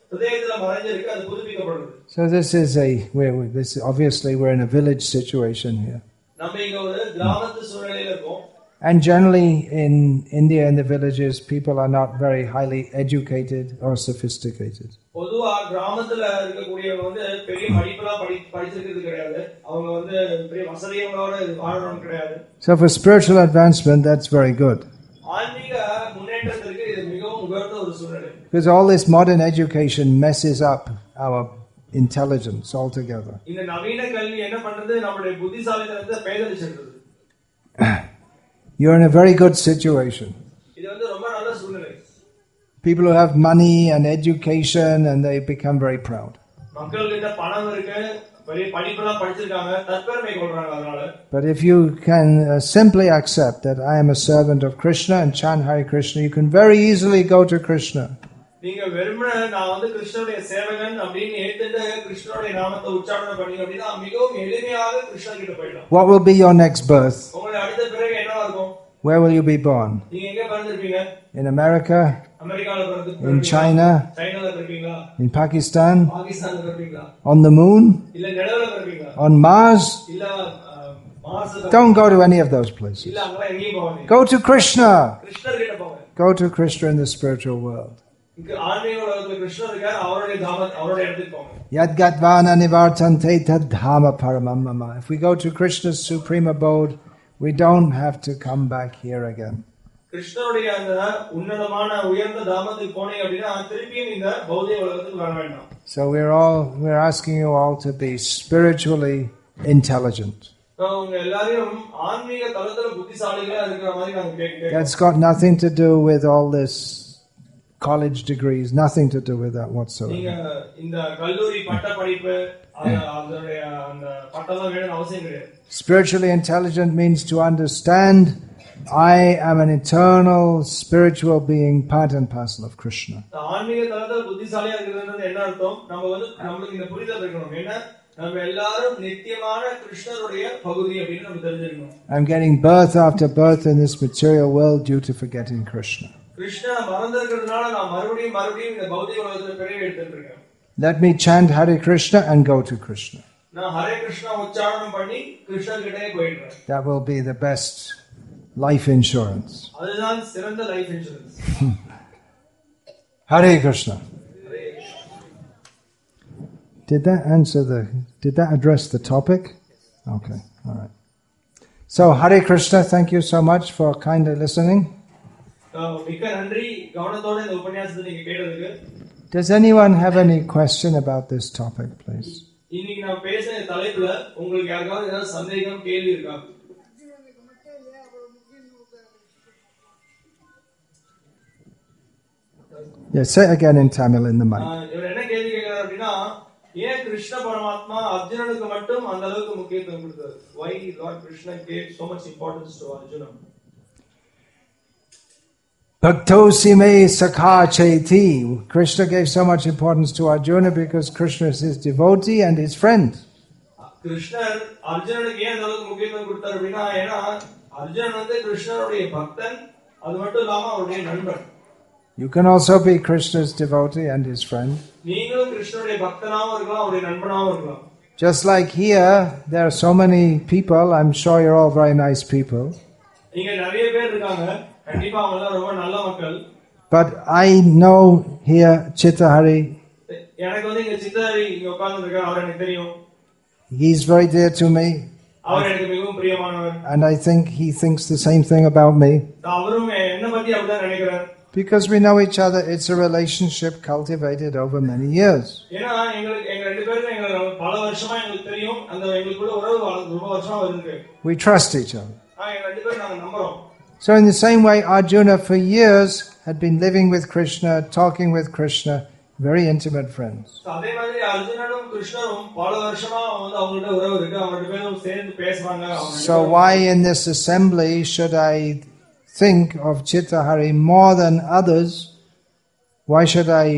Speaker 2: ஹிருதயத்துல மறைஞ்சிருக்கு, அது புதுப்பிக்கப்படுது.
Speaker 1: So this is a we're, this obviously we're in a village situation here.
Speaker 2: நம்ம இங்க ஒரு கிராமத்து சூழ்நிலையில இருக்கோம்.
Speaker 1: And generally in India in the villages people are not very highly educated or sophisticated.
Speaker 2: பொதுவா கிராமத்துல இருக்கக்கூடியவங்க வந்து பெரிய படிப்பெல்லாம் படிச்சிருக்கிறது கிடையாது. அவங்க வந்து பெரிய வசதிகளோட வாழ்றவங்க கிடையாது.
Speaker 1: So for spiritual advancement that's very good.
Speaker 2: ஆன்மீக முன்னேற்றத்திற்கு இது மிகவும் உகந்த ஒரு சூழ்நிலை.
Speaker 1: Because all this modern education messes up our intelligence altogether.
Speaker 2: இந்த நவீன கல்வி என்ன பண்றது? நம்மளுடைய புத்திசாலித்தனத்தை பேதலிச்சிடுது.
Speaker 1: You're in a very good situation.
Speaker 2: இது வந்து ரொம்ப நல்ல சூழ்நிலை.
Speaker 1: People who have money and education and they become very proud.
Speaker 2: மக்கள்கிட்ட பணம் இருக்கு, பெரிய படிப்பெல்லாம் படிச்சிருக்காங்க, தற்பெருமை கொள்றாங்க அதனால.
Speaker 1: But if you can uh, simply accept that I am a servant of Krishna and chant Hare Krishna, you can very easily go to Krishna.
Speaker 2: நீங்க வெறுமனே நான் வந்து கிருஷ்ணனுடைய சேவகன் அப்படின்னு ஏத்துட்டு கிருஷ்ணனுடைய நாமத்தை உச்சாரணம் பண்ணீங்க அப்படினா மிகவும் எளிமையாக கிருஷ்ணன் கிட்ட போய்டலாம்.
Speaker 1: What will be your next birth?
Speaker 2: உங்களுடைய அடுத்த பிறவி என்னவா இருக்கும்?
Speaker 1: Where will you be born?
Speaker 2: நீங்க எங்க பிறந்திருப்பீங்க?
Speaker 1: In America?
Speaker 2: அமெரிக்கால பிறந்திருப்பீங்க.
Speaker 1: In China?
Speaker 2: சைனால பிறப்பீங்களா?
Speaker 1: In Pakistan?
Speaker 2: பாகிஸ்தான்ல பிறப்பீங்களா?
Speaker 1: On the moon?
Speaker 2: இல்ல நிலவுல பிறப்பீங்களா?
Speaker 1: On Mars?
Speaker 2: இல்ல மார்ஸ்ல?
Speaker 1: Don't go to any of those places.
Speaker 2: இல்ல அங்க எங்கேயும் போகாதீங்க.
Speaker 1: Go to Krishna.
Speaker 2: கிருஷ்ணர் கிட்ட போங்க.
Speaker 1: Go to Krishna in the spiritual world. Yadgatvana nivartante tadhama paramam mama. If we go to Krishna's supreme abode, we don't have to come back here again.
Speaker 2: கிருஷ்ணருடைய அந்த உன்னதமான உயர்ந்த தாமத்துக்கு போனீங்க அப்படினா திருப்பியும் இந்த பௌதிக உலகத்துக்கு வர வேண்டாம். So we're all we're asking you all to be spiritually intelligent. உங்க எல்லாரையும் ஆன்மீக தளத்துல புத்திசாலிகளா இருக்கிற மாதிரி நாங்க கேக்குறோம்.
Speaker 1: That's got nothing to do with all this college degrees, nothing to do with that whatsoever.
Speaker 2: நீங்க இந்த கல்லூரி பட்ட படிப்பு அதோட அந்த பட்டலாம் வேணும் அவசியம் கிடையாது. Spiritually
Speaker 1: intelligent means to understand I am an eternal spiritual being, part and parcel of Krishna.
Speaker 2: ஆன்மீக தளத்துல புத்திசாலியா இருக்கிறது என்ன அர்த்தம்? நம்ம வந்து நமக்கு இந்த புரிதல் இருக்கணும். என்ன நம்ம எல்லாரும் நித்தியமான கிருஷ்ணருடைய பகுதி அப்படினு நம்ம தெரிஞ்சிரணும்.
Speaker 1: I'm getting birth after birth in this material world due to forgetting Krishna.
Speaker 2: கிருஷ்ணனை மறந்திருக்கிறதுனால நான் மறுபடியும் மறுபடியும் இந்த பௌதிக உலகத்துல பிறவி எடுத்துட்டு இருக்கேன்.
Speaker 1: Let me chant Hare Krishna and go to Krishna.
Speaker 2: நான் ஹரே கிருஷ்ணா உச்சாரணம் பண்ணி கிருஷ்ணர் கிட்டே போயிடுறேன்.
Speaker 1: That will be the best life insurance.
Speaker 2: அதுதான் சிறந்த life insurance.
Speaker 1: Hare Krishna. Did that answer the did that address the topic? Okay, all right. So Hare Krishna, thank you so much for kindly listening. Does anyone have any question about this topic, please? Yes, say it again in Tamil in the mic.
Speaker 2: Why Lord Krishna gave so much importance to Arjuna?
Speaker 1: Bhaktosi me sakha chaiti. Krishna gave so much importance to Arjuna because Krishna is his devotee and his friend.
Speaker 2: Krishna Arjuna ku yen alavukku mukkiyatvam kodutharu appadina ena Arjuna வந்து கிருஷ்ணருடைய பக்தன் அது மட்டும் இல்லாம அவருடைய நண்பன்.
Speaker 1: You can also be Krishna's devotee and his friend.
Speaker 2: நீங்களும் கிருஷ்ணருடைய பக்தனாவும் இருக்கலாம் அவருடைய நண்பனாவும் இருக்கலாம்.
Speaker 1: Just like here, there are so many people. I'm sure you're all very nice people.
Speaker 2: இங்க நிறைய பேர் இருக்காங்க. கண்டிப்பா அவங்க எல்லாம் ரொம்ப நல்ல மக்கள்.
Speaker 1: But I know here Chittahari.
Speaker 2: எனக்கு வந்து இங்க சித்தஹரி இங்க உட்கார்ந்து இருக்காரு. அவர் எனக்கு தெரியும்.
Speaker 1: He's very dear to me.
Speaker 2: அவர் எனக்கு மிகவும் பிரியமானவர்.
Speaker 1: And I think he thinks the same thing about me.
Speaker 2: அவரும் என்ன பத்தி அப்படிதான் நினைக்கிறார்.
Speaker 1: Because we know each other, it's a relationship cultivated over many years.
Speaker 2: ஏனா எங்களுக்கு எங்க ரெண்டு பேருக்கு எங்களுக்கு பல வருஷமா எங்களுக்கு தெரியும். அந்த எங்களுக்குள்ள உறவு ரொம்ப வருஷமா இருக்கு.
Speaker 1: We trust each other.
Speaker 2: எங்க ரெண்டு பேரும் நாங்க நம்புறோம்.
Speaker 1: So in the same way, Arjuna for years had been living with Krishna, talking with Krishna, very intimate friends.
Speaker 2: அதே மாதிரி அர்ஜுனனும் கிருஷ்ணரும் பல வருஷமா வந்து அவங்களோட உறவு இருக்கு. அவங்க ரெண்டு பேரும் சேர்ந்து பேசுவாங்க.
Speaker 1: So why in this assembly should I think of Chittahari more than others? Why should I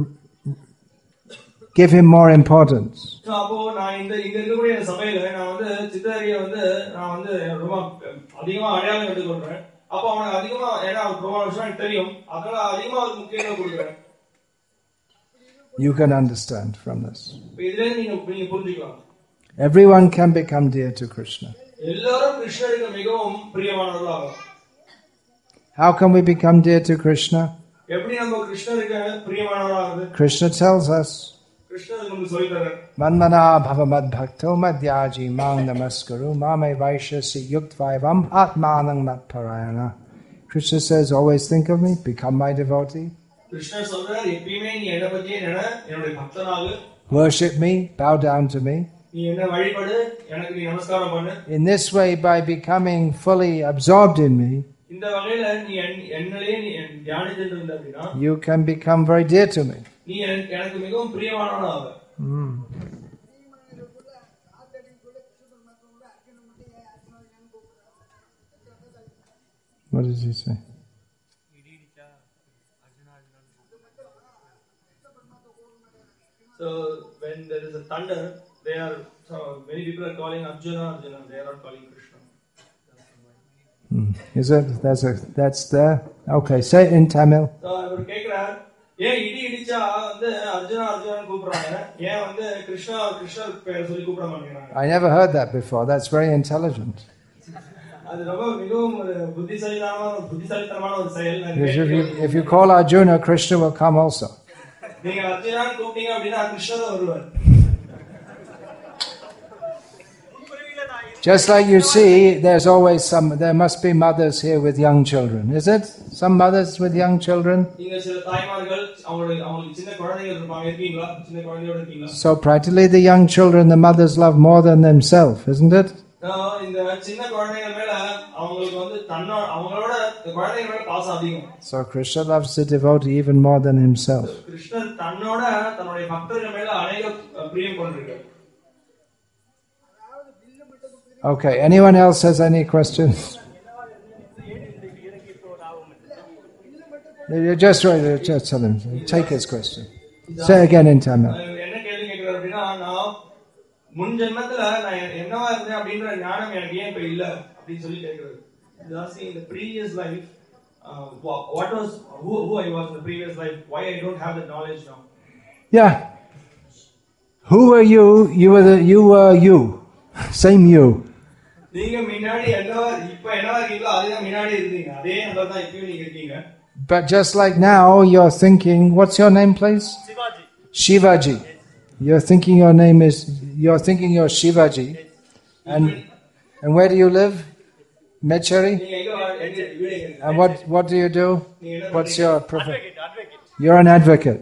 Speaker 1: give him more importance?
Speaker 2: So அப்போ நான் இந்த இங்க இருக்கக்கூடிய சபையில நான் வந்து சித்தஹரியை வந்து நான் வந்து ரொம்ப அதிகமா அடையாளம் எடுத்துக்கொள்றேன். அப்போ அவனுக்கு அதிகமா ஏன்னா ரொம்ப வருஷமா எனக்கு தெரியும். அதனால அதிகமா அவருக்கு முக்கியத்துவம் கொடுக்குறேன்.
Speaker 1: You can understand from this.
Speaker 2: இப்ப இதுல இருந்து நீங்க நீங்க புரிஞ்சுக்கலாம்.
Speaker 1: Everyone can become dear to Krishna.
Speaker 2: எல்லாரும் கிருஷ்ணருக்கு மிகவும் பிரியமானவர்களாகும்.
Speaker 1: How can we become dear to Krishna?
Speaker 2: எப்படி நம்ம கிருஷ்ணருக்கு பிரியமானவர்களாகுது?
Speaker 1: Krishna tells us.
Speaker 2: கிருஷ்ணர் நமக்கு சொல்லி தரார்.
Speaker 1: Manmana bhava madbhakto madhyaji mang namaskaru mame vaishasi yuktvaivam atmanang matparayana. Krishna says, always think of me, become my devotee.
Speaker 2: கிருஷ்ணர் சொல்றார், எப்பவுமே நீ என்னை பத்தியே நினை, என்னுடைய பக்தனாகு.
Speaker 1: Worship me, bow down to me.
Speaker 2: நீ என்ன வழிபடு, எனக்கு நீ நமஸ்காரம் பண்ணு.
Speaker 1: In this way, by becoming fully absorbed in me,
Speaker 2: இந்த வகையில நீ என்னையே நீ தியானிச்சிட்டு இருந்த அப்படினா,
Speaker 1: you can become very dear to me.
Speaker 2: நீ எனக்கு மிகவும் பிரியமானவனாக.
Speaker 1: Mm. What does he say?
Speaker 2: So when there is a thunder, they are so many people are calling Arjuna, Arjuna. They are not calling Krishna.
Speaker 1: Mm. Is it? That's a. That's there. Okay. Say it in Tamil.
Speaker 2: So அவர் கேக்குறார், ஏன் இடி இடிச்சா வந்து அர்ஜுனா அர்ஜுனா கூப்பிடுறாங்க, ஏன் வந்து கிருஷ்ணா கிருஷ்ணா பேர் சொல்லி கூப்பிட மாட்டேங்கிறாங்க?
Speaker 1: I never heard that before. That's very intelligent.
Speaker 2: அது ரொம்ப மிகவும் புத்திசாலித்தனமான புத்திசாலித்தனமான ஒரு செயல்.
Speaker 1: If you, if you call Arjuna, Krishna will come also.
Speaker 2: நீங்க அர்ஜுனான்னு கூப்பிட்டீங்க அப்படின்னா கிருஷ்ணர் தான் வருவார்.
Speaker 1: Just like you see, there's always some. There must be mothers here with young children. Is it? Some mothers with young children.
Speaker 2: நீங்க சில தாய்மார்கள் அவங்களுக்கு அவங்களுக்கு சின்ன குழந்தைகள் இருப்பாங்க, இருக்கீங்களா? சின்ன குழந்தையோட இருக்கீங்களா?
Speaker 1: So practically, the young children, the mothers love more than themselves, isn't it?
Speaker 2: இந்த சின்ன குழந்தைகள் மேல அவங்களுக்கு வந்து தன்னோட அவங்களோட குழந்தைகள் மேல பாசம் அதிகம்.
Speaker 1: So Krishna loves the devotee even more than himself.
Speaker 2: கிருஷ்ணர் தன்னோட தன்னுடைய பக்தர்கள் மேல அநேக பிரியம் கொண்டிருக்கார்.
Speaker 1: Okay, anyone else has any questions? You're just right, just tell him. Take his question. Say again in Tamil.
Speaker 2: என்ன கேள்வி கேக்குறாரு அப்படின்னா, நான் முன் ஜென்மத்துல நான் என்னவா இருந்தேன் அப்படின்ற ஞானம் எனக்கு ஏன் இப்ப இல்ல அப்படின்னு சொல்லி கேக்குறாரு. He's asking in the previous life, uh, what was who, who I was in the previous life, why I don't have the knowledge now.
Speaker 1: Yeah. Who were you? You were the you were you. Same you.
Speaker 2: நீங்க முன்னாடி என்னவா இப்ப என்னவா இருக்கீங்களோ அதே முன்னாடி இருந்தீங்க. அதே நபர் தான் இப்பவும் நீங்க இருக்கீங்க.
Speaker 1: But just like now, you're thinking, what's your name, please?
Speaker 2: Shivaji.
Speaker 1: Shivaji. Yes. You're thinking your name is, you're thinking you're Shivaji. Yes. And and where do you live? Mecheri? And what, what do you do? What's your profession?
Speaker 2: Advocate, advocate.
Speaker 1: You're an advocate.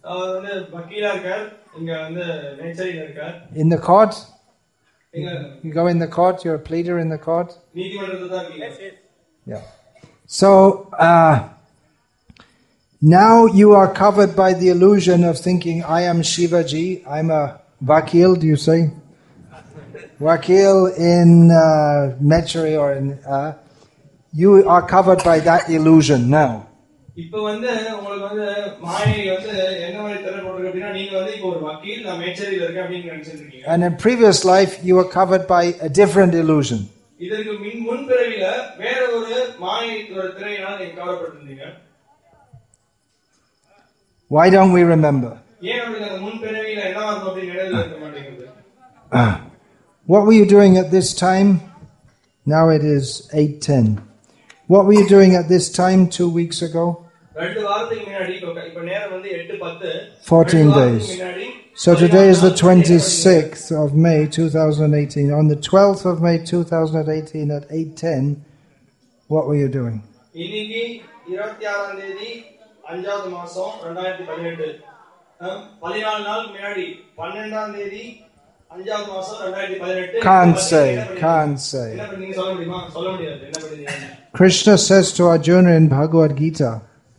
Speaker 1: In the court? You go in the court, you're a pleader in the court?
Speaker 2: Yes, yes.
Speaker 1: Yeah. So, uh, now you are covered by the illusion of thinking, I am Shivaji, I'm a Vakil, do you say? Vakil in uh, Mecheri or in... Uh, you are covered by that illusion now.
Speaker 2: இப்போ வந்து உங்களுக்கு வந்து மாயை வந்து என்ன மாதிரி தரப்படுறது அப்படினா நீங்க வந்து இப்போ ஒரு வக்கீல் நான் மேச்சேரியில இருக்கேன் அப்படி நினைச்சிட்டு இருக்கீங்க.
Speaker 1: And in previous life you were covered by a different illusion.
Speaker 2: இதற்கு முன் பிறவில வேற ஒரு மாயை திரையினால் நீங்க கவரப்பட்டிருந்தீங்க.
Speaker 1: Why don't we remember?
Speaker 2: ஏன் அப்படி அந்த முன் பிறவில என்னவா இருந்தோம் அப்படி நினைவுல இருக்க மாட்டேங்குது.
Speaker 1: What were you doing at this time? Now it is eight ten. What were you doing at this time two weeks ago? fourteen days. So today is the twenty-sixth of May two thousand eighteen. On the twelfth of May two thousand eighteen at eight ten, what were you doing? Can't say, can't say. Krishna says to Arjuna in Bhagavad Gita,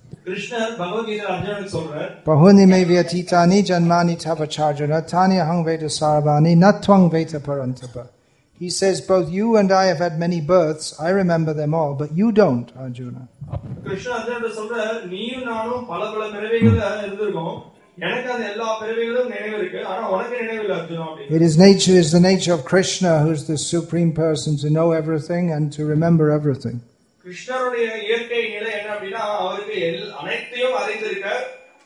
Speaker 1: Bahuni me vyatitani janmani tavacharjuna tani ahang veda sarvani natvang veda parantapa. He says, both you and I have had many births, I remember them all, but you don't, Arjuna.
Speaker 2: Krishna சொல்றார், நீயும் நானும் பல பல பிறவிகள்ல இருந்திருக்கோம்.
Speaker 1: It is nature is the nature of Krishna, who is the supreme person, to know everything and to remember everything.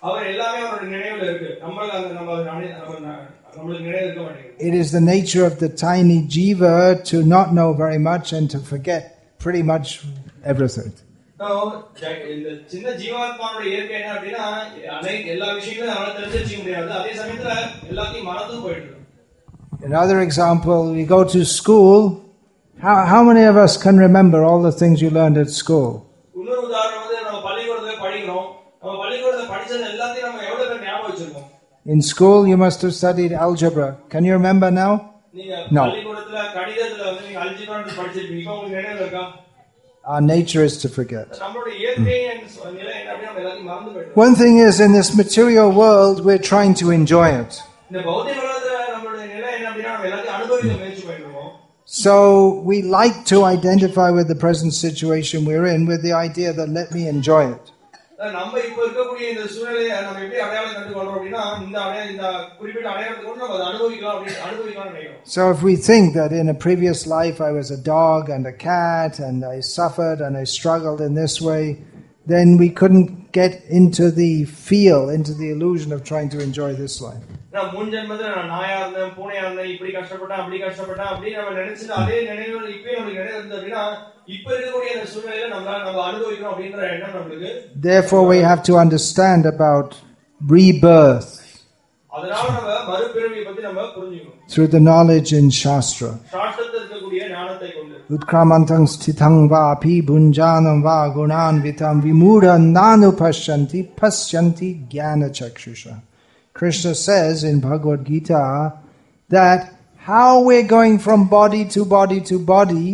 Speaker 2: அவர் எல்லாமே அவருடைய நினைவுல இருக்கு. நம்ம அந்த நம்ம நம்மளுக்கு நினைவு இருக்க மாட்டேங்குது.
Speaker 1: It is the nature of the tiny jiva to not know very much and to forget pretty much everything.
Speaker 2: இந்த சின்ன ஜீவாத்மாவோட இயற்கை என்ன அப்படின்னா எல்லா விஷயங்களும் அவனால தெரிஞ்சுக்க முடியாது. அதே சமயத்துல எல்லாத்தையும் மறந்து போயிடுது.
Speaker 1: Another example, we go to school. How how many of us can remember all the things you learned at school?
Speaker 2: இன்னொரு உதாரணம் வந்து நம்ம பள்ளிக்கூடத்துல படிக்கிறோம். நம்ம பள்ளிக்கூடத்துல படிச்சது எல்லாத்தையும் நம்ம எவ்வளவு பேர் ஞாபகம் வச்சிருக்கோம்?
Speaker 1: In school you must have studied algebra. Can you remember now?
Speaker 2: நீங்க பள்ளிக்கூடத்துல கணிதத்துல வந்து நீங்க அல்ஜிப்ரா படிச்சிருப்பீங்க. இப்போ உங்களுக்கு நினைவு இருக்கா?
Speaker 1: Our nature is to forget.
Speaker 2: நம்மளோட இயற்கை நிலை என்ன அப்படினா நம்ம எல்லாத்தையும் மறந்து போயிடுறோம்.
Speaker 1: One thing is, in this material world we're trying to enjoy it.
Speaker 2: இந்த பௌதிக உலகத்துல நம்மளோட நிலை என்ன அப்படினா நம்ம எல்லாத்தையும் அனுபவிக்க முயற்சி பண்றோம்.
Speaker 1: So we like to identify with the present situation we're in with the idea that let me enjoy it.
Speaker 2: நம்ம இப்போ இருக்கக்கூடிய இந்த சூழ்நிலையை நம்ம எப்படி அடையாளம் கண்டு கொள்றோம் அப்படினா இந்த அடையாள இந்த குறிப்பிட்ட அடையாளத்தை கொண்டு நம்ம அனுபவிக்கலாம் அப்படி அனுபவிக்கலாம் நினைக்கிறோம்.
Speaker 1: So if we think that in a previous life I was a dog and a cat and I suffered and I struggled in this way, then we couldn't get into the feel, into the illusion of trying to enjoy this life.
Speaker 2: நான் முன் ஜென்மத்துல நான் நாயா இருந்தேன், பூனையா இருந்தேன், இப்படி கஷ்டப்பட்டேன், அப்படி கஷ்டப்பட்டேன் அப்படி நம்ம நினைச்சிட்டு அதே நினைவுகள் இப்பவே நமக்கு நினைவு இருந்தது அப்படின்னா இப்ப இருக்கக்கூடிய இந்த சூழ்நிலையில நம்ம நம்ம அனுபவிக்கணும் அப்படின்ற எண்ணம் நமக்கு.
Speaker 1: Therefore we have to understand about rebirth.
Speaker 2: அதனால நம்ம மறுபிறவியை பத்தி நம்ம புரிஞ்சுக்கணும்.
Speaker 1: Through the knowledge in Shastra.
Speaker 2: சாஸ்திரத்தில் இருக்கக்கூடிய ஞானத்தை கொண்டு.
Speaker 1: Utkramantam sthitham va api bhunjanam va gunan vitam vimudha nanu pashyanti pasyanti jnana chakshusha. Krishna says in Bhagavad Gita that how we're going from body to body to body,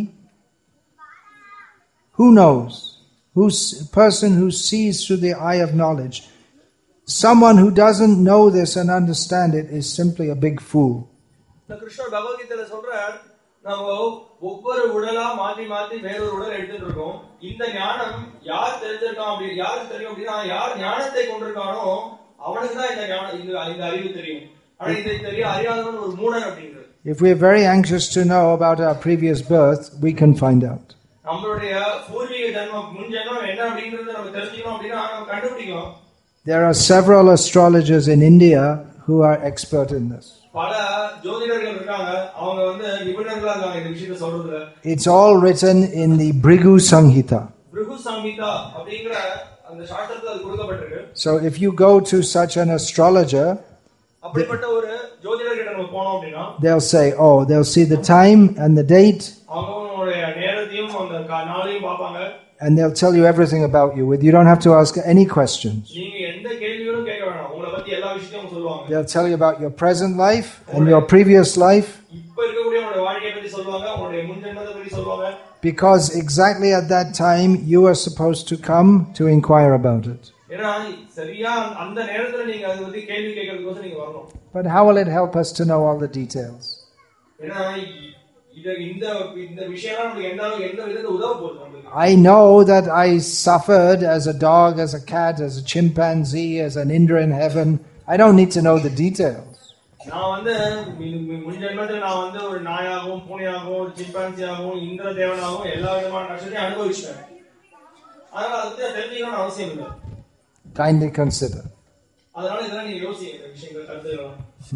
Speaker 1: who knows? Who's a person who sees through the eye of knowledge. Someone who doesn't know this and understand it is simply a big fool.
Speaker 2: Krishna Bhagavad Gita சொல்றார் நம்ம ஒவ்வொரு உடலா மாத்தி மாத்தி வேறொரு உடல் எடுத்துட்டு இருக்கோம். இந்த ஞானம் யார் தெரிஞ்சிருக்கான் அப்படி யார் தெரியும் அப்படின்னா யார் ஞானத்தை கொண்டிருக்கானோ அவனுக்கு தான் இந்த ஞானம் இந்த இந்த அறிவு தெரியும். ஆனா இதை தெரிய அறியாதவன் ஒரு மூடன் அப்படிங்கிறது.
Speaker 1: If we are very anxious to know about our previous birth, we can find out.
Speaker 2: நம்மளுடைய பூர்வீக ஜென்மம் முன் ஜென்மம் என்ன அப்படிங்கறத நம்ம தெரிஞ்சுக்கணும் அப்படினா நம்ம கண்டுபிடிக்கலாம்.
Speaker 1: There are several astrologers in India who are expert in this.
Speaker 2: பல ஜோதிடர்கள் இருக்காங்க அவங்க வந்து நிபுணர்களா இருக்காங்க இந்த விஷயத்தை சொல்றதுல.
Speaker 1: It's all written in the Bhrigu Samhita.
Speaker 2: Bhrigu Samhita அப்படிங்கற அந்த சாஸ்திரத்துல அது கொடுக்கப்பட்டிருக்கு.
Speaker 1: So if you go to such an astrologer,
Speaker 2: அப்படிப்பட்ட ஒரு ஜோதிடர்கிட்ட நம்ம போனோம் அப்படினா
Speaker 1: they'll say, oh, they'll see the time and the date.
Speaker 2: அவங்களுடைய நேரத்தையும் அந்த நாளையும் பாப்பாங்க.
Speaker 1: And they'll tell you everything about you. You don't have to ask any questions.
Speaker 2: நீங்க எந்த கேள்வியும் கேட்க வேண்டாம். உங்களை பத்தி எல்லா விஷயத்தையும் சொல்லுவாங்க.
Speaker 1: They'll tell you about your present life and your previous life.
Speaker 2: இப்ப இருக்கக்கூடிய உங்களுடைய வாழ்க்கையை பத்தி சொல்லுவாங்க, உங்களுடைய முன் ஜென்மத்தை பத்தி சொல்லுவாங்க.
Speaker 1: Because exactly at that time you are supposed to come to inquire about it.
Speaker 2: ஏன்னா சரியா அந்த நேரத்துல நீங்க அது பத்தி கேள்வி கேட்கிறதுக்கு நீங்க வரணும்.
Speaker 1: But how will it help us to know all the details?
Speaker 2: ஏன்னா இந்த இந்த இந்த விஷயம்லாம் நமக்கு எந்த எந்த விதத்துல உதவ போகுது நமக்கு.
Speaker 1: I know that I suffered as a dog, as a cat, as a chimpanzee, as an Indra in heaven. I don't need to know the details.
Speaker 2: நான் வந்து முன் ஜென்மத்துல நான் வந்து ஒரு நாயாகவும் பூனையாகவும் ஒரு சிம்பான்சியாகவும் இந்திர தேவனாகவும் எல்லா விதமான கஷ்டத்தையும் அனுபவிச்சேன். அதனால அது தெரிஞ்சுக்கணும்னு அவசியம் இல்லை.
Speaker 1: Kindly consider.
Speaker 2: அதனால இதெல்லாம் நீங்க யோசிங்க இந்த விஷயங்களை கருத்துக்கலாம்.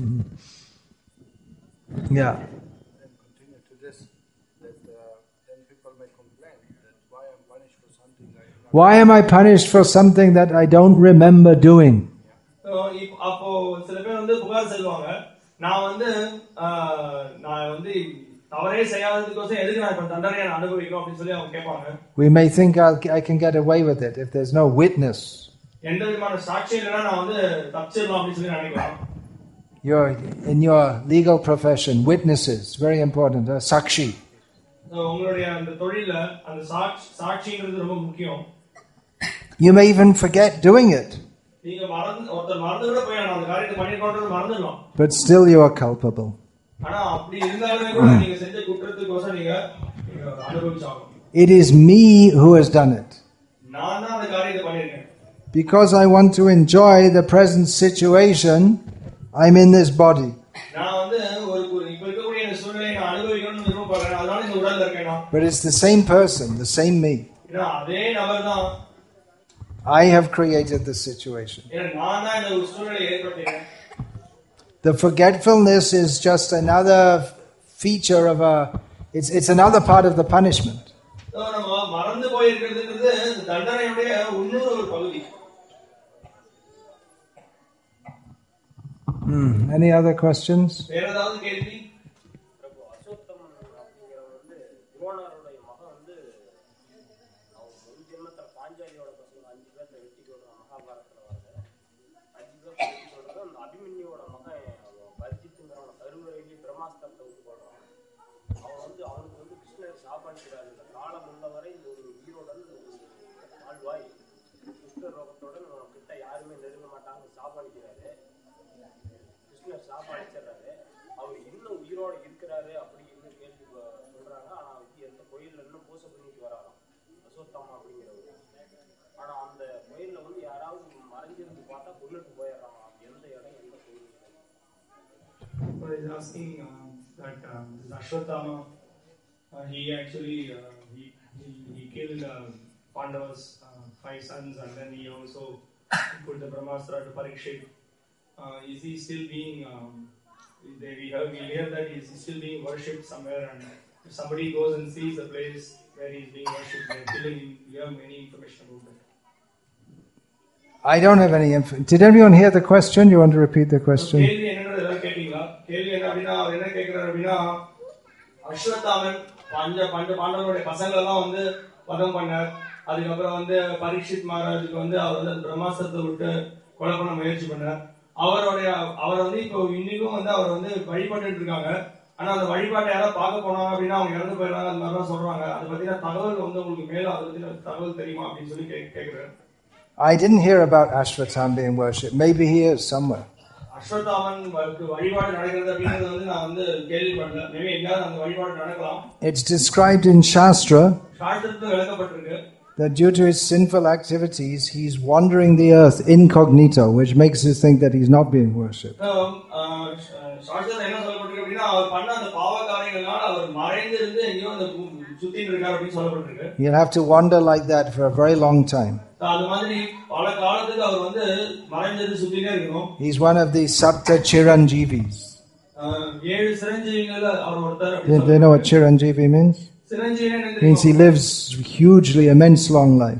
Speaker 1: Yeah. Why am I punished for something that I don't remember doing?
Speaker 2: அப்போ சில பேர் வந்து புகார் சொல்லுவாங்க நான் வந்து நான் வந்து தவறே செய்யாததுக்கோசம் எதுக்கு நான் இப்ப தண்டனையை அனுபவிக்கணும் அப்படி சொல்லி அவங்க கேட்பாங்க.
Speaker 1: We may think I'll, I can get away with it if there's no witness.
Speaker 2: எந்த விதமான சாட்சி இல்லைன்னா நான் வந்து தப்பிச்சிடலாம் அப்படி சொல்லி நினைக்கலாம்.
Speaker 1: You're in your legal profession, witnesses, very important. Uh, sakshi.
Speaker 2: உங்களுடைய அந்த தொழில்ல அந்த சாட்சிங்கிறது ரொம்ப முக்கியம்.
Speaker 1: You may even forget doing it.
Speaker 2: நீங்க மறந்து ஒருத்தர் மறந்து கூட போய் அந்த காரியத்தை பண்ணிட்டோம்ன்றது மறந்துடலாம்.
Speaker 1: But still you are culpable.
Speaker 2: ஆனா அப்படி இருந்தாலுமே கூட நீங்க செஞ்ச குற்றத்துக்கோசம் நீங்க அனுபவிச்சாகணும்.
Speaker 1: It is me who has done it.
Speaker 2: நான் தான் அந்த காரியத்தை பண்ணிருக்கேன்.
Speaker 1: Because I want to enjoy the present situation, I'm in this body.
Speaker 2: நான் வந்து ஒரு இப்ப இருக்கக்கூடிய இந்த சூழ்நிலையை நான் அனுபவிக்கணும்னு விரும்புறேன். அதனால இந்த உடல்ல இருக்கேன்.
Speaker 1: But it's the same person, the same me.
Speaker 2: அதே நபர் தான்.
Speaker 1: I have created the situation.
Speaker 2: ஏன்னா நான் தான் இந்த ஒரு சூழ்நிலையை ஏற்படுத்தினேன்.
Speaker 1: The forgetfulness is just another feature of a, it's, it's another part of the punishment.
Speaker 2: நம்ம மறந்து போயிருக்கிறதுன்றது தண்டனையுடைய இன்னொரு ஒரு பகுதி.
Speaker 1: Hmm. Any other questions?
Speaker 2: வேற ஏதாவது கேள்வி? Is asking uh, that um, Ashwatthama, uh, he actually uh, he, he he killed uh, Pandava's uh, five sons, and then he also put the Brahmastra to Parikshit. Uh, is he still being? Um, they, we heard we hear that he is still being worshipped somewhere, and if somebody goes and sees the place where he is being worshipped, they are killing him. Do you have any information about that?
Speaker 1: I don't have any info. Did everyone hear the question? You want to repeat the question?
Speaker 2: கேள்வி என்னன்னு எல்லாம் கேட்டீங்களா? கேள்வி என்ன அப்படின்னா அவர் என்ன கேட்கிறார் அப்படின்னா அஸ்வத்தாமன் பஞ்ச பஞ்ச பாண்டவருடைய பசங்களை எல்லாம் வந்து வதம் பண்ணார். அதுக்கப்புறம் வந்து பரீட்சித் மகாராஜுக்கு வந்து அவர் வந்து பிரம்மாஸ்திரத்தை விட்டு கொலை பண்ண முயற்சி பண்ணார். அவருடைய அவர் வந்து இப்போ இன்னைக்கும் வந்து அவர் வந்து வழிபட்டு இருக்காங்க. ஆனா அந்த வழிபாட்டை யாராவது பார்க்க போனாங்க அப்படின்னா அவங்க இறந்து போயிடறாங்க, அந்த மாதிரிலாம் சொல்றாங்க. அதை பத்தின தகவல் வந்து உங்களுக்கு மேலும் அதை பத்தின தகவல் தெரியுமா அப்படின்னு சொல்லி கேட்கிறேன்.
Speaker 1: I didn't hear about Ashwatthama being worshipped. Maybe he is somewhere. It's described in Shastra that due to his sinful activities, he's wandering the earth incognito, which makes us think that he's not being worshipped. He'll have to wander like that for a very long time. He's one of the Sapta Chiranjeevis. Do you know what Chiranjeevi means? It means he lives hugely, immense long life.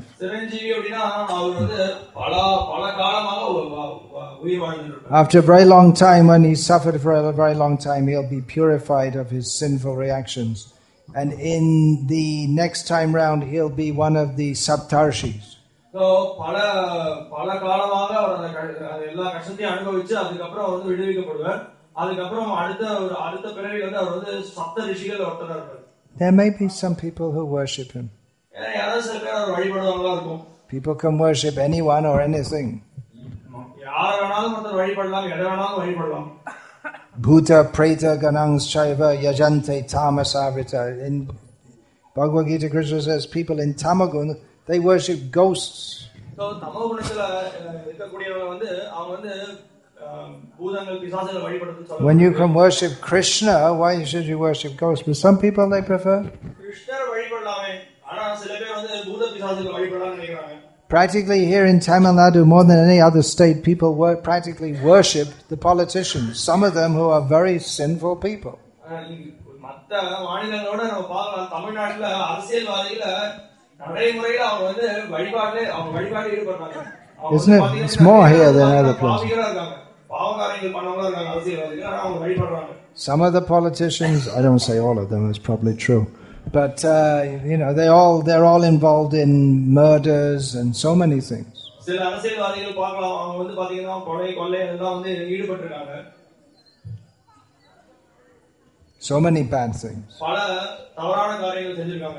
Speaker 1: After a very long time, when he's suffered for a very long time, he'll be purified of his sinful reactions. And in the next time round, he'll be one of the Saptarshis.
Speaker 2: So, பல பல காலமாக அவர் எல்லா கஷ்டத்தையும் அனுபவிச்சு அதுக்கப்புறம் வந்து விடுவிக்கப்படுவார். அதுக்கப்புறம் அடுத்த ஒரு அடுத்த பிறவில வந்து அவர் வந்து சப்த ரிஷிகள் ஒருத்தரா இருப்பார்.
Speaker 1: There may be some people who worship him.
Speaker 2: யாராவது சில பேர் அவர் வழிபடுவாங்களா இருக்கும்.
Speaker 1: People can worship anyone or anything.
Speaker 2: யார வேணாலும் ஒருத்தர் வழிபடலாம், எதை வேணாலும் வழிபடலாம்.
Speaker 1: Bhuta preta ganangs chaiva yajante tamasavrita. In Bhagavad Gita, Krishna says people in Tamagun, they worship ghosts.
Speaker 2: So தமோகுணத்துல இருக்கக்கூடியவங்க வந்து அவங்க வந்து பூதங்கள் பிசாசுகளை வழிபடுறது சொல்றாங்க.
Speaker 1: When you can worship Krishna, why should you worship ghosts? But some people they prefer.
Speaker 2: கிருஷ்ணர் வழிபடலாமே, ஆனா சில பேர் வந்து பூத பிசாசுகளை வழிபடலாம்னு நினைக்கிறாங்க.
Speaker 1: Practically here in Tamil Nadu, more than any other state, people wor- practically worship the politicians. Some of them who are very sinful people.
Speaker 2: மத்த மாநிலங்களோட நம்ம பார்க்கலாம், தமிழ்நாட்டுல அரசியல்வாதிகள நடைமுறையில அவங்க வந்து வழிபாட்டுல அவங்க வழிபாடு ஈடுபடுறாங்க.
Speaker 1: Isn't it? It's more here than other places.
Speaker 2: பாவகாரியங்கள் பண்ணவங்களா இருக்காங்க அரசியல்வாதிகள், ஆனா அவங்க வழிபடுறாங்க.
Speaker 1: Some of the politicians, I don't say all of them, it's probably true. But uh, you know, they all they're all involved in murders and so many things.
Speaker 2: சில அரசியல்வாதிகள் பார்க்கலாம், அவங்க வந்து பாத்தீங்கன்னா கொலை கொள்ளை எல்லாம் வந்து ஈடுபட்டிருக்காங்க.
Speaker 1: So many bad things.
Speaker 2: பல தவறான காரியங்கள் செஞ்சிருக்காங்க.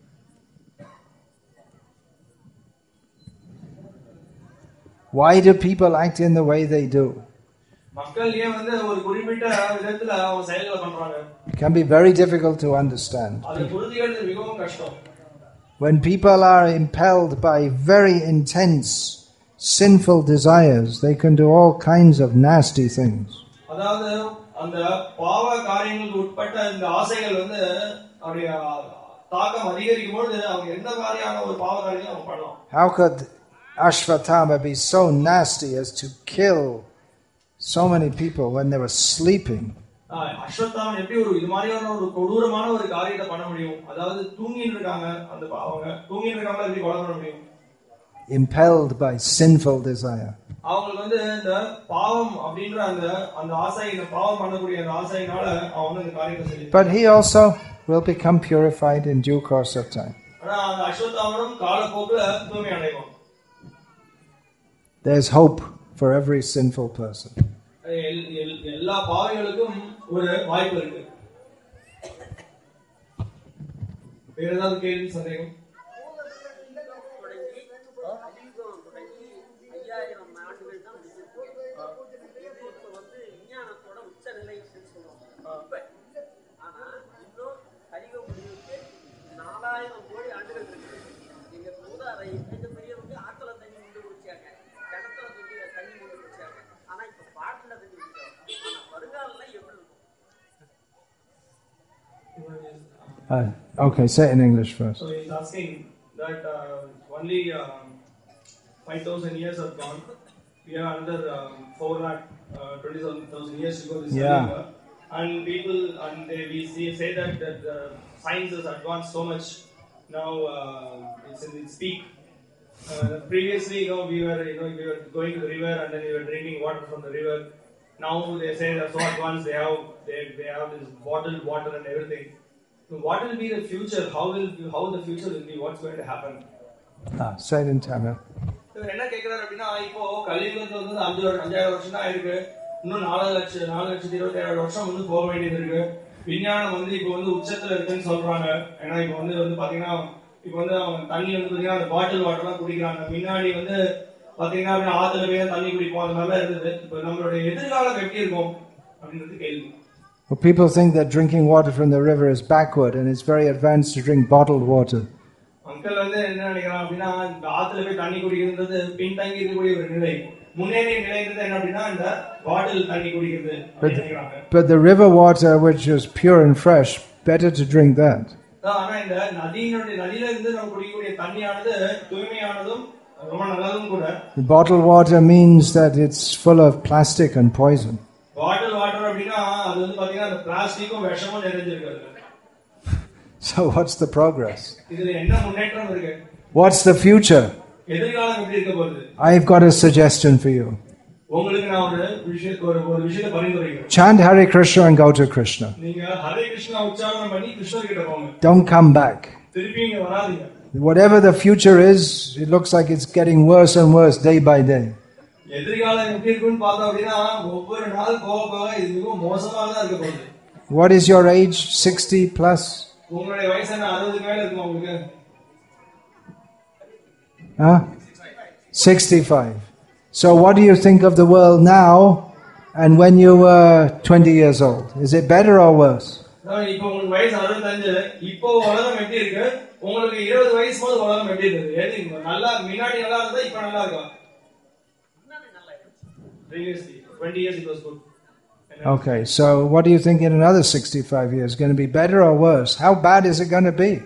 Speaker 1: Why do people act in the way they do?
Speaker 2: மக்கள் ஏன் வந்து ஒரு குறிப்பிட்ட விதத்துல அவங்க செயல்களை பண்றாங்க?
Speaker 1: It can be very difficult to understand.
Speaker 2: அது புரிஞ்சுக்கிறது மிகவும் கஷ்டம்.
Speaker 1: When people are impelled by very intense sinful desires, they can do all kinds of nasty things.
Speaker 2: அதாவது அந்த பாவ காரியங்களுக்கு உட்பட்ட இந்த ஆசைகள் வந்து அவருடைய தாக்கம் அதிகரிக்கும் பொழுது அவங்க எந்த மாதிரியான ஒரு பாவ காரியங்களை அவங்க பண்ணலாம்?
Speaker 1: How could Ashwatthama be so nasty as to kill so many people when they were sleeping?
Speaker 2: Ashwatthama எப்படி ஒரு இது மாதிரியான ஒரு கொடூரமான ஒரு காரியத்தை பண்ண முடியும்? அதாவது தூங்கிட்டு இருக்காங்க, அந்த அவங்க தூங்கிட்டு இருக்காங்க, எப்படி கொலை பண்ண முடியும்?
Speaker 1: Impelled by sinful desire.
Speaker 2: அவங்களுக்கு வந்து இந்த பாவம் அப்படின்ற அந்த அந்த ஆசை, இந்த பாவம் பண்ணக்கூடிய அந்த ஆசையினால அவங்க இந்த காரியத்தை செய்யறாங்க.
Speaker 1: But he also will become purified in due course of time.
Speaker 2: ஆனா அந்த அஸ்வத்தாமனும் காலப்போக்குல தூய்மை அடைவான்.
Speaker 1: There's hope for every sinful person.
Speaker 2: எல்லா பாவிகளுக்கும் ஒரு வாய்ப்பு இருக்கு. வேற ஏதாவது கேள்வி சந்தேகம்?
Speaker 1: Uh, okay, say it in English first.
Speaker 2: So he's asking that uh, only um, five thousand years have gone. We have another um, four lakh twenty thousand years to go. This
Speaker 1: yeah.
Speaker 2: Year. And people, and they, we see, say that, that uh, science has advanced so much. Now uh, it's in its peak. Uh, previously, you know, we were, you know, we were going to the river and then we were drinking water from the river. Now they say they're so advanced. They have, they, they have this bottled water and everything. So what will be the future? How will how the future will be? What's going to happen?
Speaker 1: Ah, say it in Tamil.
Speaker 2: என்ன கேக்குறாரு அப்படின்னா, இப்போ கலியுகத்துல வந்து அஞ்சு அஞ்சாயிரம் வருஷம் தான் இருக்கு. இன்னும் நாலு லட்சம் நாலு லட்சத்தி இருபத்தி ஏழாயிரம் வருஷம் வந்து போக வேண்டியது இருக்கு. விஞ்ஞானம் வந்து இப்போ வந்து உச்சத்துல இருக்குன்னு சொல்றாங்க. ஏன்னா இப்போ வந்து வந்து பாத்தீங்கன்னா இப்போ வந்து அவங்க தண்ணி வந்து பாத்தீங்கன்னா அந்த பாட்டில் வாட்டர் எல்லாம் குடிக்கிறாங்க. முன்னாடி வந்து பாத்தீங்கன்னா ஆத்துல போய் தண்ணி குடிப்போம், அந்த மாதிரிலாம் இருந்தது. இப்போ நம்மளுடைய எதிர்காலம் எப்படி இருக்கும் அப்படின்றது கேள்வி.
Speaker 1: Well, people think that drinking water from the river is backward and it's very advanced to drink bottled water.
Speaker 2: Uncle வந்து என்ன நினைக்கிறான் அப்படின்னா, இந்த ஆத்துல போய் தண்ணி குடிக்கிறது பின்தங்கி இருக்கக்கூடிய ஒரு நிலை. முன்னேறிய நிலைன்றது என்ன அப்படின்னா இந்த பாட்டில் தண்ணி குடிக்கிறது நினைக்கிறாங்க.
Speaker 1: But the river water, which is pure and fresh, better to drink that.
Speaker 2: ஆனா இந்த நதியினுடைய நதியில இருந்து நம்ம குடிக்கக்கூடிய தண்ணியானது தூய்மையானதும் ரொம்ப நல்லதும் கூட.
Speaker 1: The bottled water means that it's full of plastic and poison.
Speaker 2: Bottled water அப்படினா அது வந்து பாத்தீங்கன்னா அந்த பிளாஸ்டிக்கும் விஷமும் நிறைஞ்சிருக்கு.
Speaker 1: So what's the progress?
Speaker 2: இதுல என்ன முன்னேற்றம் இருக்கு?
Speaker 1: What's the future?
Speaker 2: எதிர்காலம் எப்படி இருக்க போகுது?
Speaker 1: I've got a suggestion for you.
Speaker 2: உங்களுக்கு நான் ஒரு விஷயம் ஒரு ஒரு விஷயத்தை பரிந்துரைக்கிறேன்.
Speaker 1: Chant Hare Krishna and go to Krishna.
Speaker 2: நீங்க ஹரே கிருஷ்ணா உச்சாரணம் பண்ணி கிருஷ்ணர் கிட்ட போங்க.
Speaker 1: Don't come back.
Speaker 2: திருப்பி இங்க வராதீங்க.
Speaker 1: Whatever the future is, it looks like it's getting worse and worse day by day.
Speaker 2: எதிர்காலம் எப்படி இருக்குன்னு பார்த்தா அப்படினா ஒவ்வொரு நாள் போக போக இது மிகவும் மோசமா தான் இருக்க போகுது.
Speaker 1: What is your age? sixty plus?
Speaker 2: உங்களுடைய வயசு என்ன அறுபது மேல இருக்குமா உங்களுக்கு?
Speaker 1: Huh? sixty-five. So what do you think of the world now and when you were twenty years old? Is it better or worse?
Speaker 2: இப்போ உங்களுக்கு வயசு அறுபத்தஞ்சு, இப்போ உலகம் எப்படி இருக்கு? உங்களுக்கு இருபது வயசு போது உலகம் எப்படி இருந்தது? எது நல்லா முன்னாடி நல்லா இருந்தா இப்போ நல்லா இருக்கா? Previously, twenty years it was good.
Speaker 1: Okay, so what do you think in another sixty-five years? Going to be better or worse? How bad is it going to be?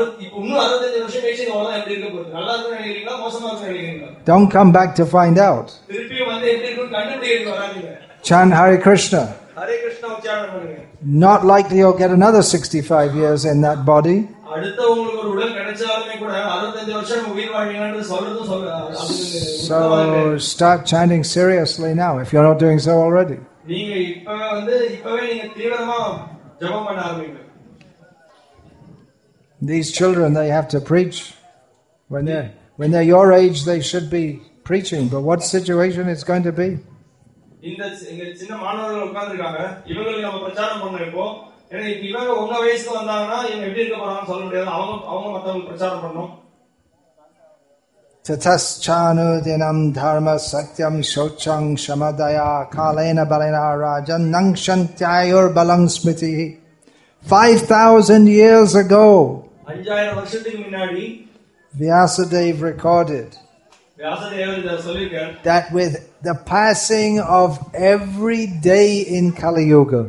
Speaker 1: Don't come back to find out. Chant Hare Krishna. Not likely you'll get another sixty-five years in that body. So start chanting seriously now if you're not doing so already. These children, they have to preach. When they're, when they're your age, they should be preaching. But what situation it's going to be?
Speaker 2: இந்த இங்க சின்ன மாணவர்கள் உட்கார்ந்திருக்காங்க. இவங்களுக்கு நம்ம பிரச்சாரம் பண்ணோம். இப்போ ஏன்னா இவங்க உங்க வயசுக்கு வந்தாங்கன்னா இவங்க எப்படி இருக்க போறாங்கன்னு சொல்ல முடியாது. அவங்க அவங்க மத்தவங்களுக்கு பிரச்சாரம் பண்ணணும்.
Speaker 1: Tataschanu dinam dharma satyam shochang shamadaya kalena balena rajan nangshantyayur balang smriti. Five thousand years ago,
Speaker 2: அஞ்சாயிரம் வருஷத்துக்கு முன்னாடி
Speaker 1: Vyasadeva recorded that with the passing of every day in Kali Yuga,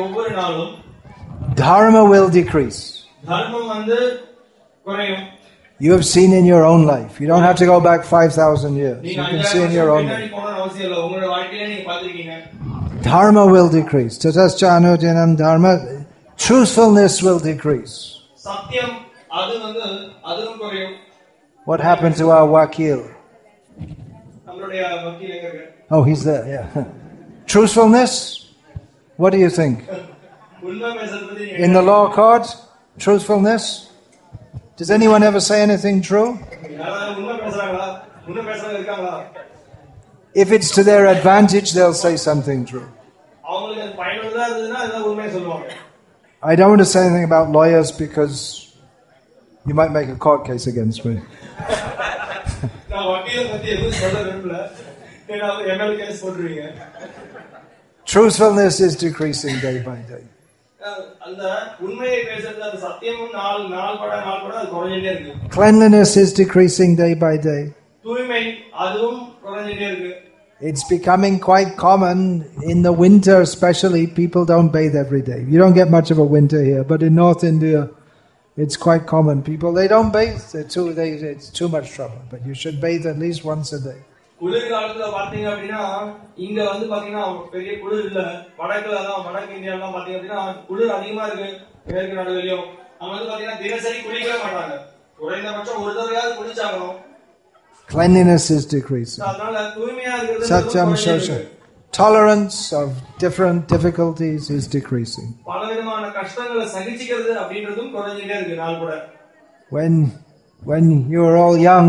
Speaker 1: Dharma will decrease. You have seen in your own life. You don't have to go back five thousand years. You
Speaker 2: நீங்க
Speaker 1: can
Speaker 2: அஞ்சாயிரம்
Speaker 1: see in your
Speaker 2: வருஷம்
Speaker 1: own
Speaker 2: பின்னாடி
Speaker 1: life.
Speaker 2: போகணும்னு அவசியம் இல்லை. உங்களோட வாழ்க்கையில நீங்க பார்த்திருக்கீங்க.
Speaker 1: Dharma will decrease. Tatascha anudinam dharma. Truthfulness will decrease.
Speaker 2: சத்தியம் அது வந்து அதுவும் குறையும்.
Speaker 1: What happened to our wakil?
Speaker 2: நம்மளுடைய வக்கீல் எங்க இருக்காரு?
Speaker 1: Oh, he's there, yeah. Truthfulness? What do you think?
Speaker 2: உண்மை பேசுறது பத்தி
Speaker 1: In the law court, truthfulness? Does anyone ever say anything true?
Speaker 2: யாராவது உண்மை பேசுறாங்களா? உண்மை பேசுறவங்க இருக்காங்களா?
Speaker 1: If it's to their advantage, they'll say something true.
Speaker 2: அவங்களுக்கு அது பயனுள்ளதா இருந்ததுன்னா அதான் உண்மையை சொல்லுவாங்க.
Speaker 1: I don't want to say anything about lawyers because you might make a court case against me.
Speaker 2: நான் வக்கீலை பத்தி எதுவும் சொல்ல விரும்பல. ஏன்னா எம்எல்ஏ கேஸ் போட்டுருவீங்க.
Speaker 1: Truthfulness is decreasing day by day.
Speaker 2: அந்த உண்மையை பேசுறது அந்த சத்தியமும் நாள் நாள் பட நாள் பட அது குறைஞ்சிட்டே இருக்கு.
Speaker 1: Cleanliness is decreasing day by day.
Speaker 2: தூய்மை அதுவும் குறைஞ்சிட்டே இருக்கு.
Speaker 1: It's becoming quite common in the winter, especially. People don't bathe every day. You don't get much of a winter here, but in North India, it's quite common. People they don't bathe. They're too, they, it's too much trouble. But you should bathe at least once a day.
Speaker 2: குளிர் காலத்துல பாத்தீங்க அப்படின்னா இங்க வந்து பாத்தீங்கன்னா பெரிய குளிர் இல்ல. வடக்குல எல்லாம் வடக்கு இந்தியாலாம் பாத்தீங்க அப்படின்னா குளிர் அதிகமா இருக்கு. மேற்கு நாடுகளிலும் அவங்க வந்து பாத்தீங்கன்னா தினசரி குளிக்கவே மாட்டாங்க. குறைந்தபட்சம் ஒரு தடவையாவது குளிச்சாகணும்.
Speaker 1: Cleanliness is decreasing.
Speaker 2: அதனால தூய்மையா இருக்கிறது
Speaker 1: Satyam Shosha. Tolerance of different difficulties is decreasing.
Speaker 2: பலவிதமான கஷ்டங்களை சகிச்சிக்கிறது அப்படின்றதும் குறைஞ்சிட்டே இருக்கு நாள் கூட.
Speaker 1: When when you were all young,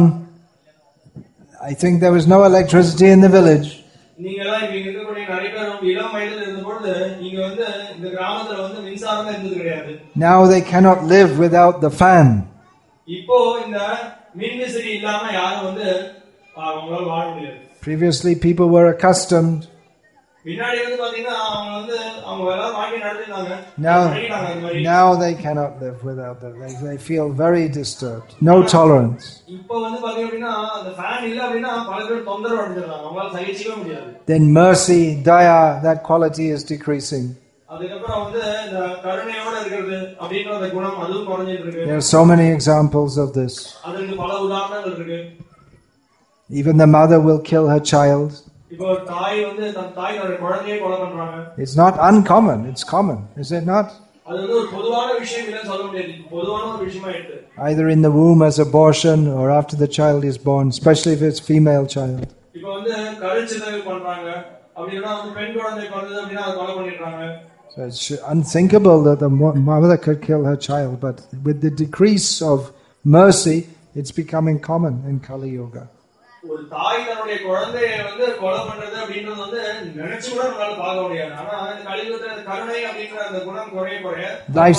Speaker 1: I think there was no electricity in the village.
Speaker 2: நீங்க எல்லாம் இங்க இருக்கக்கூடிய நிறைய பேர் ரொம்ப இளம் வயதில் இருந்தபோது இங்க வந்து இந்த கிராமத்துல வந்து மின்சாரம் இருந்தது கிடையாது.
Speaker 1: Now they cannot live without the fan.
Speaker 2: இப்போ இந்த மின்விசிறி இல்லாம யாரும் வந்து அவங்களால வாழ முடியாது.
Speaker 1: Previously people were accustomed.
Speaker 2: முன்னாடி வந்து பாத்தீங்கன்னா அவங்க வந்து அவங்க எல்லாரும் வாங்கி நடத்தினாங்க.
Speaker 1: Now now they cannot live without that. They, they feel very disturbed. No tolerance.
Speaker 2: இப்போ வந்து பாத்தீங்க அப்படின்னா அந்த ஃபேன் இல்ல அப்படின்னா பல பேர் தொந்தரவு அடைஞ்சிராங்க. அவங்களால சகிச்சிக்கவே முடியாது.
Speaker 1: Then mercy, daya, that quality is decreasing.
Speaker 2: அதுக்கப்புறம் வந்து இந்த கருணையோட இருக்கிறது அப்படின்ற அந்த குணம் அதுவும் குறைஞ்சிட்டு இருக்கு.
Speaker 1: There are so many examples of this.
Speaker 2: அதுக்கு பல உதாரணங்கள் இருக்கு.
Speaker 1: Even the mother will kill her child.
Speaker 2: இப்போ தாய் வந்து தன் தாய் தன்னுடைய குழந்தையை கொலை பண்றாங்க.
Speaker 1: It's not uncommon, it's common, is it not?
Speaker 2: அது வந்து ஒரு பொதுவான விஷயம் இல்லன்னு சொல்ல முடியாது. பொதுவான ஒரு விஷயமா இருக்கு.
Speaker 1: Either in the womb as abortion or after the child is born, especially if it's female child.
Speaker 2: இப்போ வந்து கருச்சிதைவு பண்றாங்க. அப்படினா வந்து பெண் குழந்தை பிறந்தது அப்படினா அதை கொலை பண்ணிடுறாங்க.
Speaker 1: So it's unthinkable that the mother could kill her child, but with the decrease of mercy, it's becoming common in Kali Yuga.
Speaker 2: ஒரு தாய் தன்னுடைய குழந்தையை வந்து கொலை பண்றது அப்படின்றது வந்து நினைச்சு கூட நம்மளால பார்க்க முடியாது. ஆனா இந்த கலியுகத்துல கருணை அப்படிங்கற அந்த குணம் குறைய குறைய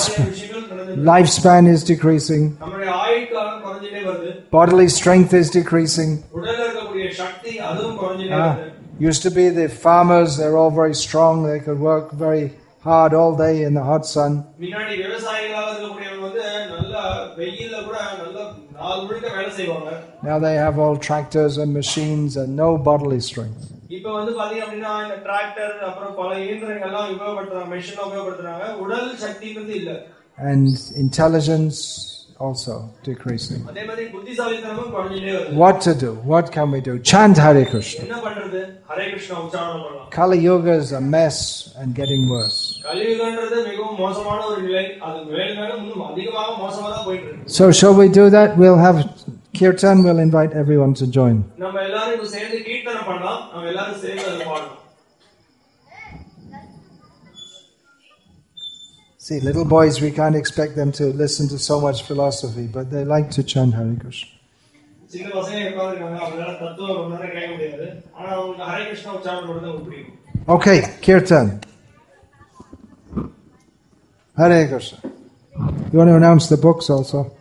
Speaker 1: lifespan is decreasing.
Speaker 2: நம்மளுடைய ஆயுட்காலம் குறைஞ்சிட்டே வருது.
Speaker 1: Bodily strength is decreasing.
Speaker 2: உடல்ல இருக்கக்கூடிய சக்தி அதுவும் குறைஞ்சிட்டே வருது.
Speaker 1: Used to be the farmers, they're all very strong, they could work very hard all day in the hot sun.
Speaker 2: முன்னாடி விவசாயிகளாக இருக்கக்கூடியவங்க வந்து நல்ல வெயில்ல கூட நல்ல நாள் முழுக்க வேலை செய்வாங்க.
Speaker 1: Now they have all tractors and machines and no bodily strength.
Speaker 2: இப்போ வந்து பாத்தீங்க அப்படினா இந்த டிராக்டர் அப்புறம் பல இயந்திரங்கள் எல்லாம் உபயோகப்படுத்துறாங்க, மெஷின் உபயோகப்படுத்துறாங்க. உடல் சக்திங்கிறது இல்ல.
Speaker 1: And intelligence also decreasing.
Speaker 2: அதே மாதிரி புத்திசாலித்தனமும் குறைஞ்சிட்டே வருது.
Speaker 1: What to do? What can we do? Chant Hare Krishna.
Speaker 2: என்ன பண்றது? ஹரே கிருஷ்ணா உச்சாரணம் பண்ணலாம்.
Speaker 1: Kali Yuga is a mess and getting worse.
Speaker 2: கலியுகம்ன்றது மிகவும் மோசமான ஒரு நிலை. அது மேலும் மேலும் இன்னும் அதிகமாக மோசமா தான் போயிட்டு இருக்கு.
Speaker 1: So shall we do that? We'll have kirtan. We'll invite everyone to join.
Speaker 2: நம்ம எல்லாரும் இப்ப சேர்ந்து கீர்த்தனம் பண்ணலாம். நம்ம எல்லாரும் சேர்ந்து அதை பாடலாம்.
Speaker 1: See, little boys, we can't expect them to listen to so much philosophy, but they like to chant Hare Krishna.
Speaker 2: சின்ன பசங்க எப்பவும் இருக்காங்க, அவங்களால தத்துவம் ரொம்ப நேரம் கேட்க முடியாது. ஆனா அவங்க ஹரே கிருஷ்ணா உச்சாரணம் பண்றது உங்களுக்கு பிடிக்கும்.
Speaker 1: Okay, kirtan. Hare Krishna. You want to announce the books also?